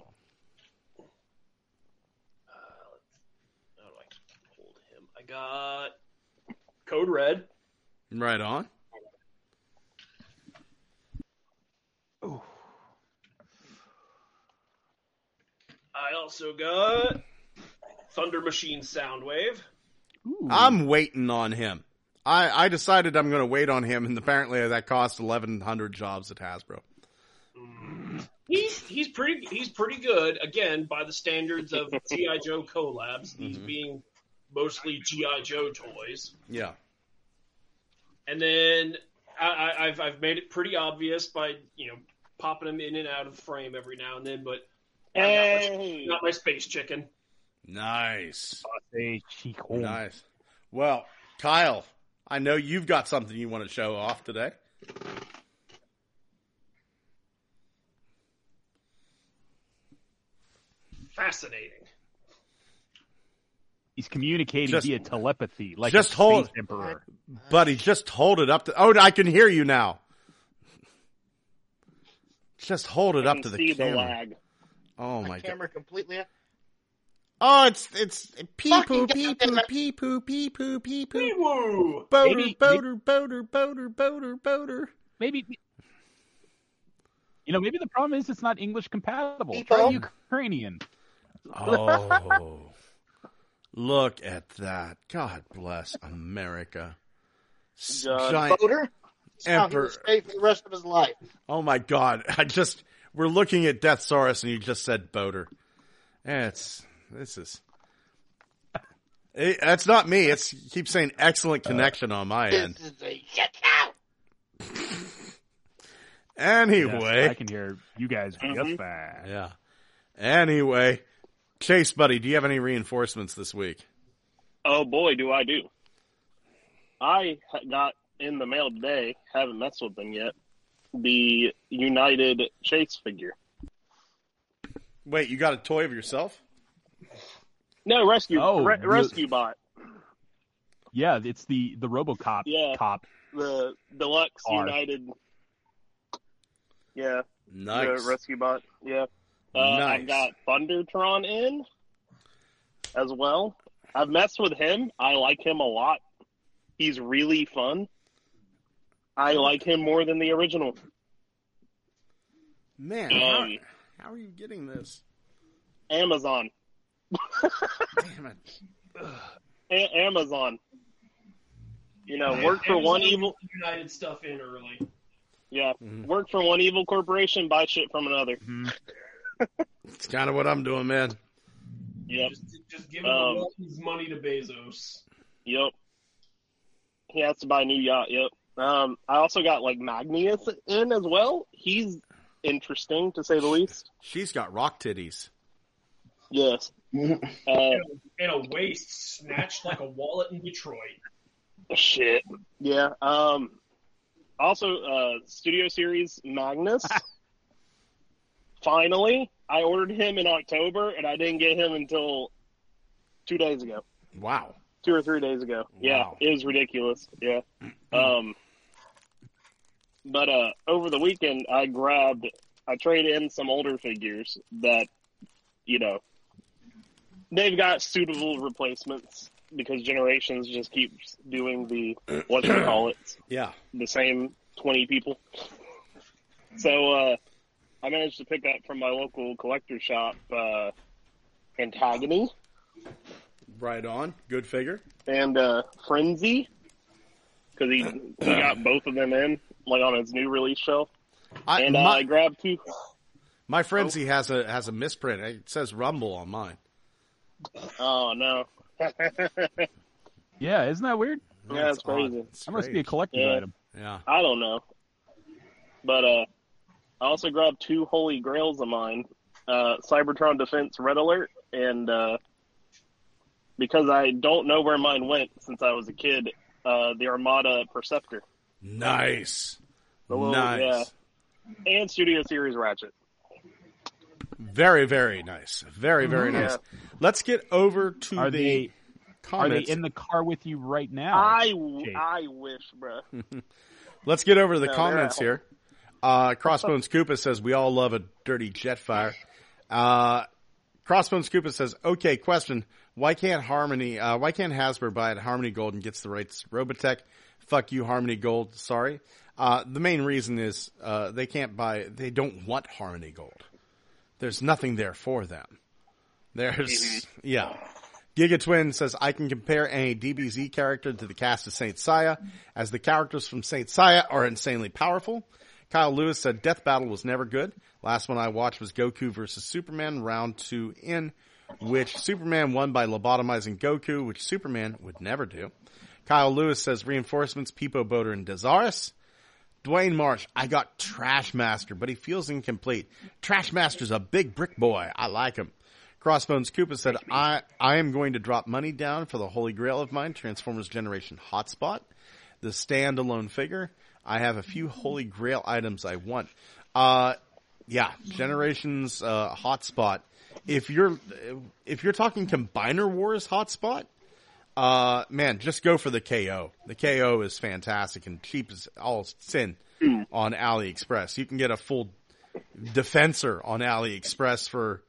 How do I hold him? I got Code Red. Right on. I also got Thunder Machine Soundwave. Ooh. I'm waiting on him. I, I decided I'm going to wait on him, and apparently that cost eleven hundred jobs at Hasbro. He's he's pretty he's pretty good again by the standards of G I Joe collabs. These being mostly G I Joe toys. Yeah. And then I, I, I've I've made it pretty obvious by you know popping them in and out of the frame every now and then, but I got my, Hey. got my space chicken. Nice. Hey, chico. Nice. Well, Kyle, I know you've got something you want to show off today. Fascinating. He's communicating Just- via telepathy, like just a hold- space emperor. Buddy, just hold it up to... Oh, I can hear you now. Just hold it I up can to the see camera. the lag. Oh, My my God. camera completely. Oh, it's... it's pee poo, Fucking pee poo, goddamn it. pee poo, pee poo, pee poo. Woo! Boater, Maybe- boater, boater, boater, boater, boater. Maybe, you know, maybe the problem is it's not English compatible. People. Try Ukrainian. Oh, look at that. God bless America. S- God. Giant Voter. Now he emperor. will stay for the rest of his life. Oh my God. I just, we're looking at Deathsaurus and you just said boater. It's, this is, it, that's not me. It's, keep saying excellent connection on my end. This is a shit out. Anyway. Yes, I can hear you guys just Mhm. fine. Yeah. Anyway. Chase, buddy, do you have any reinforcements this week? Oh boy, do I do. I got in the mail today, haven't messed with them yet, the United Chase figure. Wait, you got a toy of yourself? No, Rescue Oh, re- the- Rescue Bot. Yeah, it's the the RoboCop Yeah. cop. The Deluxe R. United. Yeah. Nice. The Rescue Bot. Yeah. Uh, Nice. I've got Thundertron in as well. I've messed with him. I like him a lot. He's really fun. I like him more than the original. Man, Um, how, how are you getting this? Amazon. Damn it. A- Amazon. You know, Yeah, work for one Amazon evil. gets United stuff in early. Yeah, Mhm. work for one evil corporation, buy shit from another. It's kind of what I'm doing, man. Yep. Just, just give him Um, Walton's money to Bezos. Yep. He has to buy a new yacht. Yep. Um, I also got like Magnus in as well. He's interesting to say the least. She's got rock titties. Yes. Uh, And a waist snatched like a wallet in Detroit. shit. Yeah. Um. Also, uh, Studio Series Magnus. Finally, I ordered him in October, and I didn't get him until two days ago. Wow. Two or three days ago. Yeah, Wow. it was ridiculous. Yeah. Um. But uh, over the weekend, I grabbed, I traded in some older figures that, you know, they've got suitable replacements because Generations just keeps doing the, what you call it, Yeah. the same twenty people. So uh, I managed to pick up from my local collector shop uh, Antagony Right on. Good figure. and uh, Frenzy because he, he got both of them in, like on his new release shelf. I, And uh, my, I grabbed two. my frenzy has a has a misprint. It says Rumble on mine. Oh, no. Yeah, isn't that weird? Yeah, it's odd. crazy. It's That must be a strange. collector's Yeah. item. Yeah. I don't know. But uh, I also grabbed two holy grails of mine, uh, Cybertron Defense Red Alert, and uh, because I don't know where mine went since I was a kid, uh, the Armada Perceptor. Nice. The little- nice. yeah. And Studio Series Ratchet. Very, very nice. Very, very Mhm. nice. Yeah. Let's get over to Are the they are they comments. in the car with you right now? I, Jake? I wish, bruh. Let's get over to the No, they're comments at here. Uh, Crossbones Koopa says, we all love a dirty jet fire. Uh, Crossbones Koopa says, okay, question. Why can't Harmony, uh, why can't Hasbro buy it Harmony Gold and gets the rights to Robotech? Fuck you, Harmony Gold. Sorry. Uh, the main reason is, uh, they can't buy, they don't want Harmony Gold. There's nothing there for them. There's, yeah. Giga Twin says, I can compare any D B Z character to the cast of Saint Seiya, as the characters from Saint Seiya are insanely powerful. Kyle Lewis said, Death Battle was never good. Last one I watched was Goku versus Superman, round two in, which Superman won by lobotomizing Goku, which Superman would never do. Kyle Lewis says, reinforcements, Peepo, Boater, and Dezaris. Dwayne Marsh, I got Trashmaster, but he feels incomplete. Trashmaster's a big brick boy. I like him. Crossbones Koopa said, I, I am going to drop money down for the holy grail of mine, Transformers Generation Hotspot, the standalone figure. I have a few holy grail items I want. Uh, yeah, Generations, uh, Hotspot. If you're, if you're talking Combiner Wars Hotspot, uh, man, just go for the K O. The K O is fantastic and cheap as all sin on AliExpress. You can get a full Defensor on AliExpress for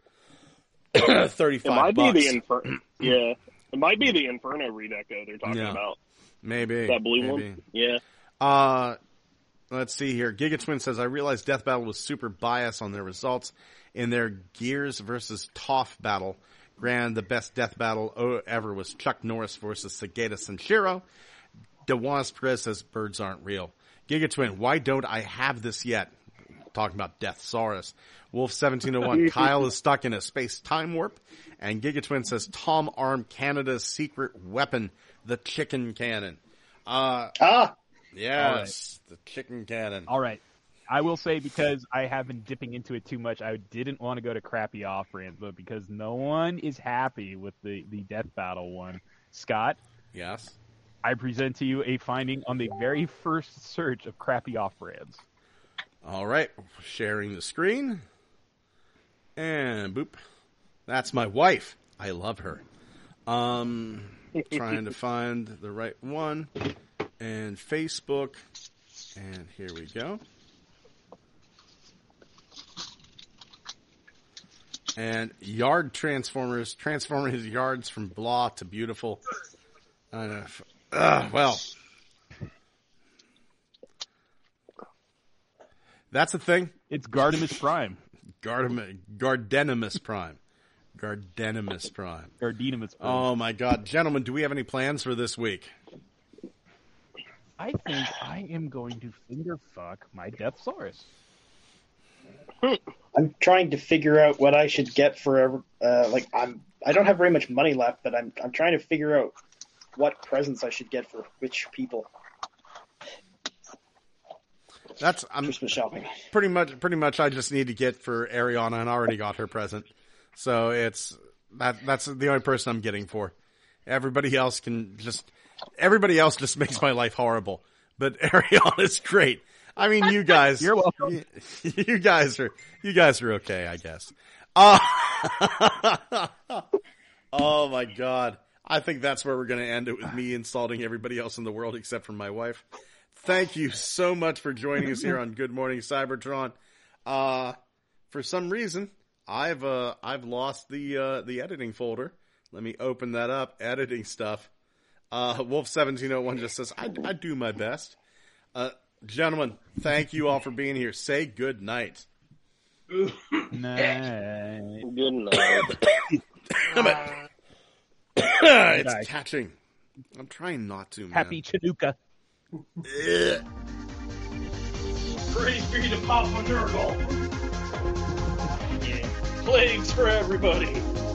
thirty-five It might bucks. be the Inferno. Yeah. It might be the Inferno Redeco they're talking Yeah. about. Maybe. That blue maybe. one? Yeah. Uh, let's see here. Giga Twin says, I realized Death Battle was super biased on their results in their Gears versus Toph battle. Grand, the best death battle ever was Chuck Norris versus Sageda Sanshiro. Dewas Perez says, birds aren't real. Giga Twin, why don't I have this yet? Talking about Death Saurus. Wolf seventeen oh one, Kyle is stuck in a space time warp. And Giga Twin says, Tom Arm, Canada's secret weapon, the chicken cannon. Uh, Ah, yes, the chicken cannon. All right. I will say, because I have been dipping into it too much, I didn't want to go to crappy off-ramp, but because no one is happy with the, the Death Battle one, Scott, Yes. I present to you a finding on the very first search of crappy off-brands. All right. Sharing the screen. And boop. That's my wife. I love her. Um, trying to find the right one. And Facebook. And here we go. And yard transformers, transforming his yards from blah to beautiful. I don't know. If, uh, well, that's the thing. It's Gardemus Prime. Gardemus, Gardenimus Prime. Gardenimus Prime. Gardenimus Prime. Oh my God, gentlemen, do we have any plans for this week? I think I am going to finger fuck my Deathsaurus. I'm trying to figure out what I should get for uh, like I'm I don't have very much money left, but I'm I'm trying to figure out what presents I should get for which people. That's I'm Christmas shopping. Pretty much pretty much I just need to get for Ariana, and I already got her present. So it's that that's the only person I'm getting for. Everybody else can just everybody else just makes my life horrible. But Ariana's great. I mean, you guys, you're welcome. You, you guys are, you guys are okay, I guess. Uh, oh my God. I think that's where we're going to end it, with me insulting everybody else in the world except for my wife. Thank you so much for joining us here on Good Morning Cybertron. Uh, for some reason, I've, uh, I've lost the, uh, the editing folder. Let me open that up. Editing stuff. Uh, Wolf seventeen oh one just says, I, I do my best. Uh, Gentlemen, thank you all for being here. Say good night. Night. Good night. Damn it. It's night. Catching. I'm trying not to, man. Happy Chinooka. Praise be to Papa Nurgle. Plagues for everybody.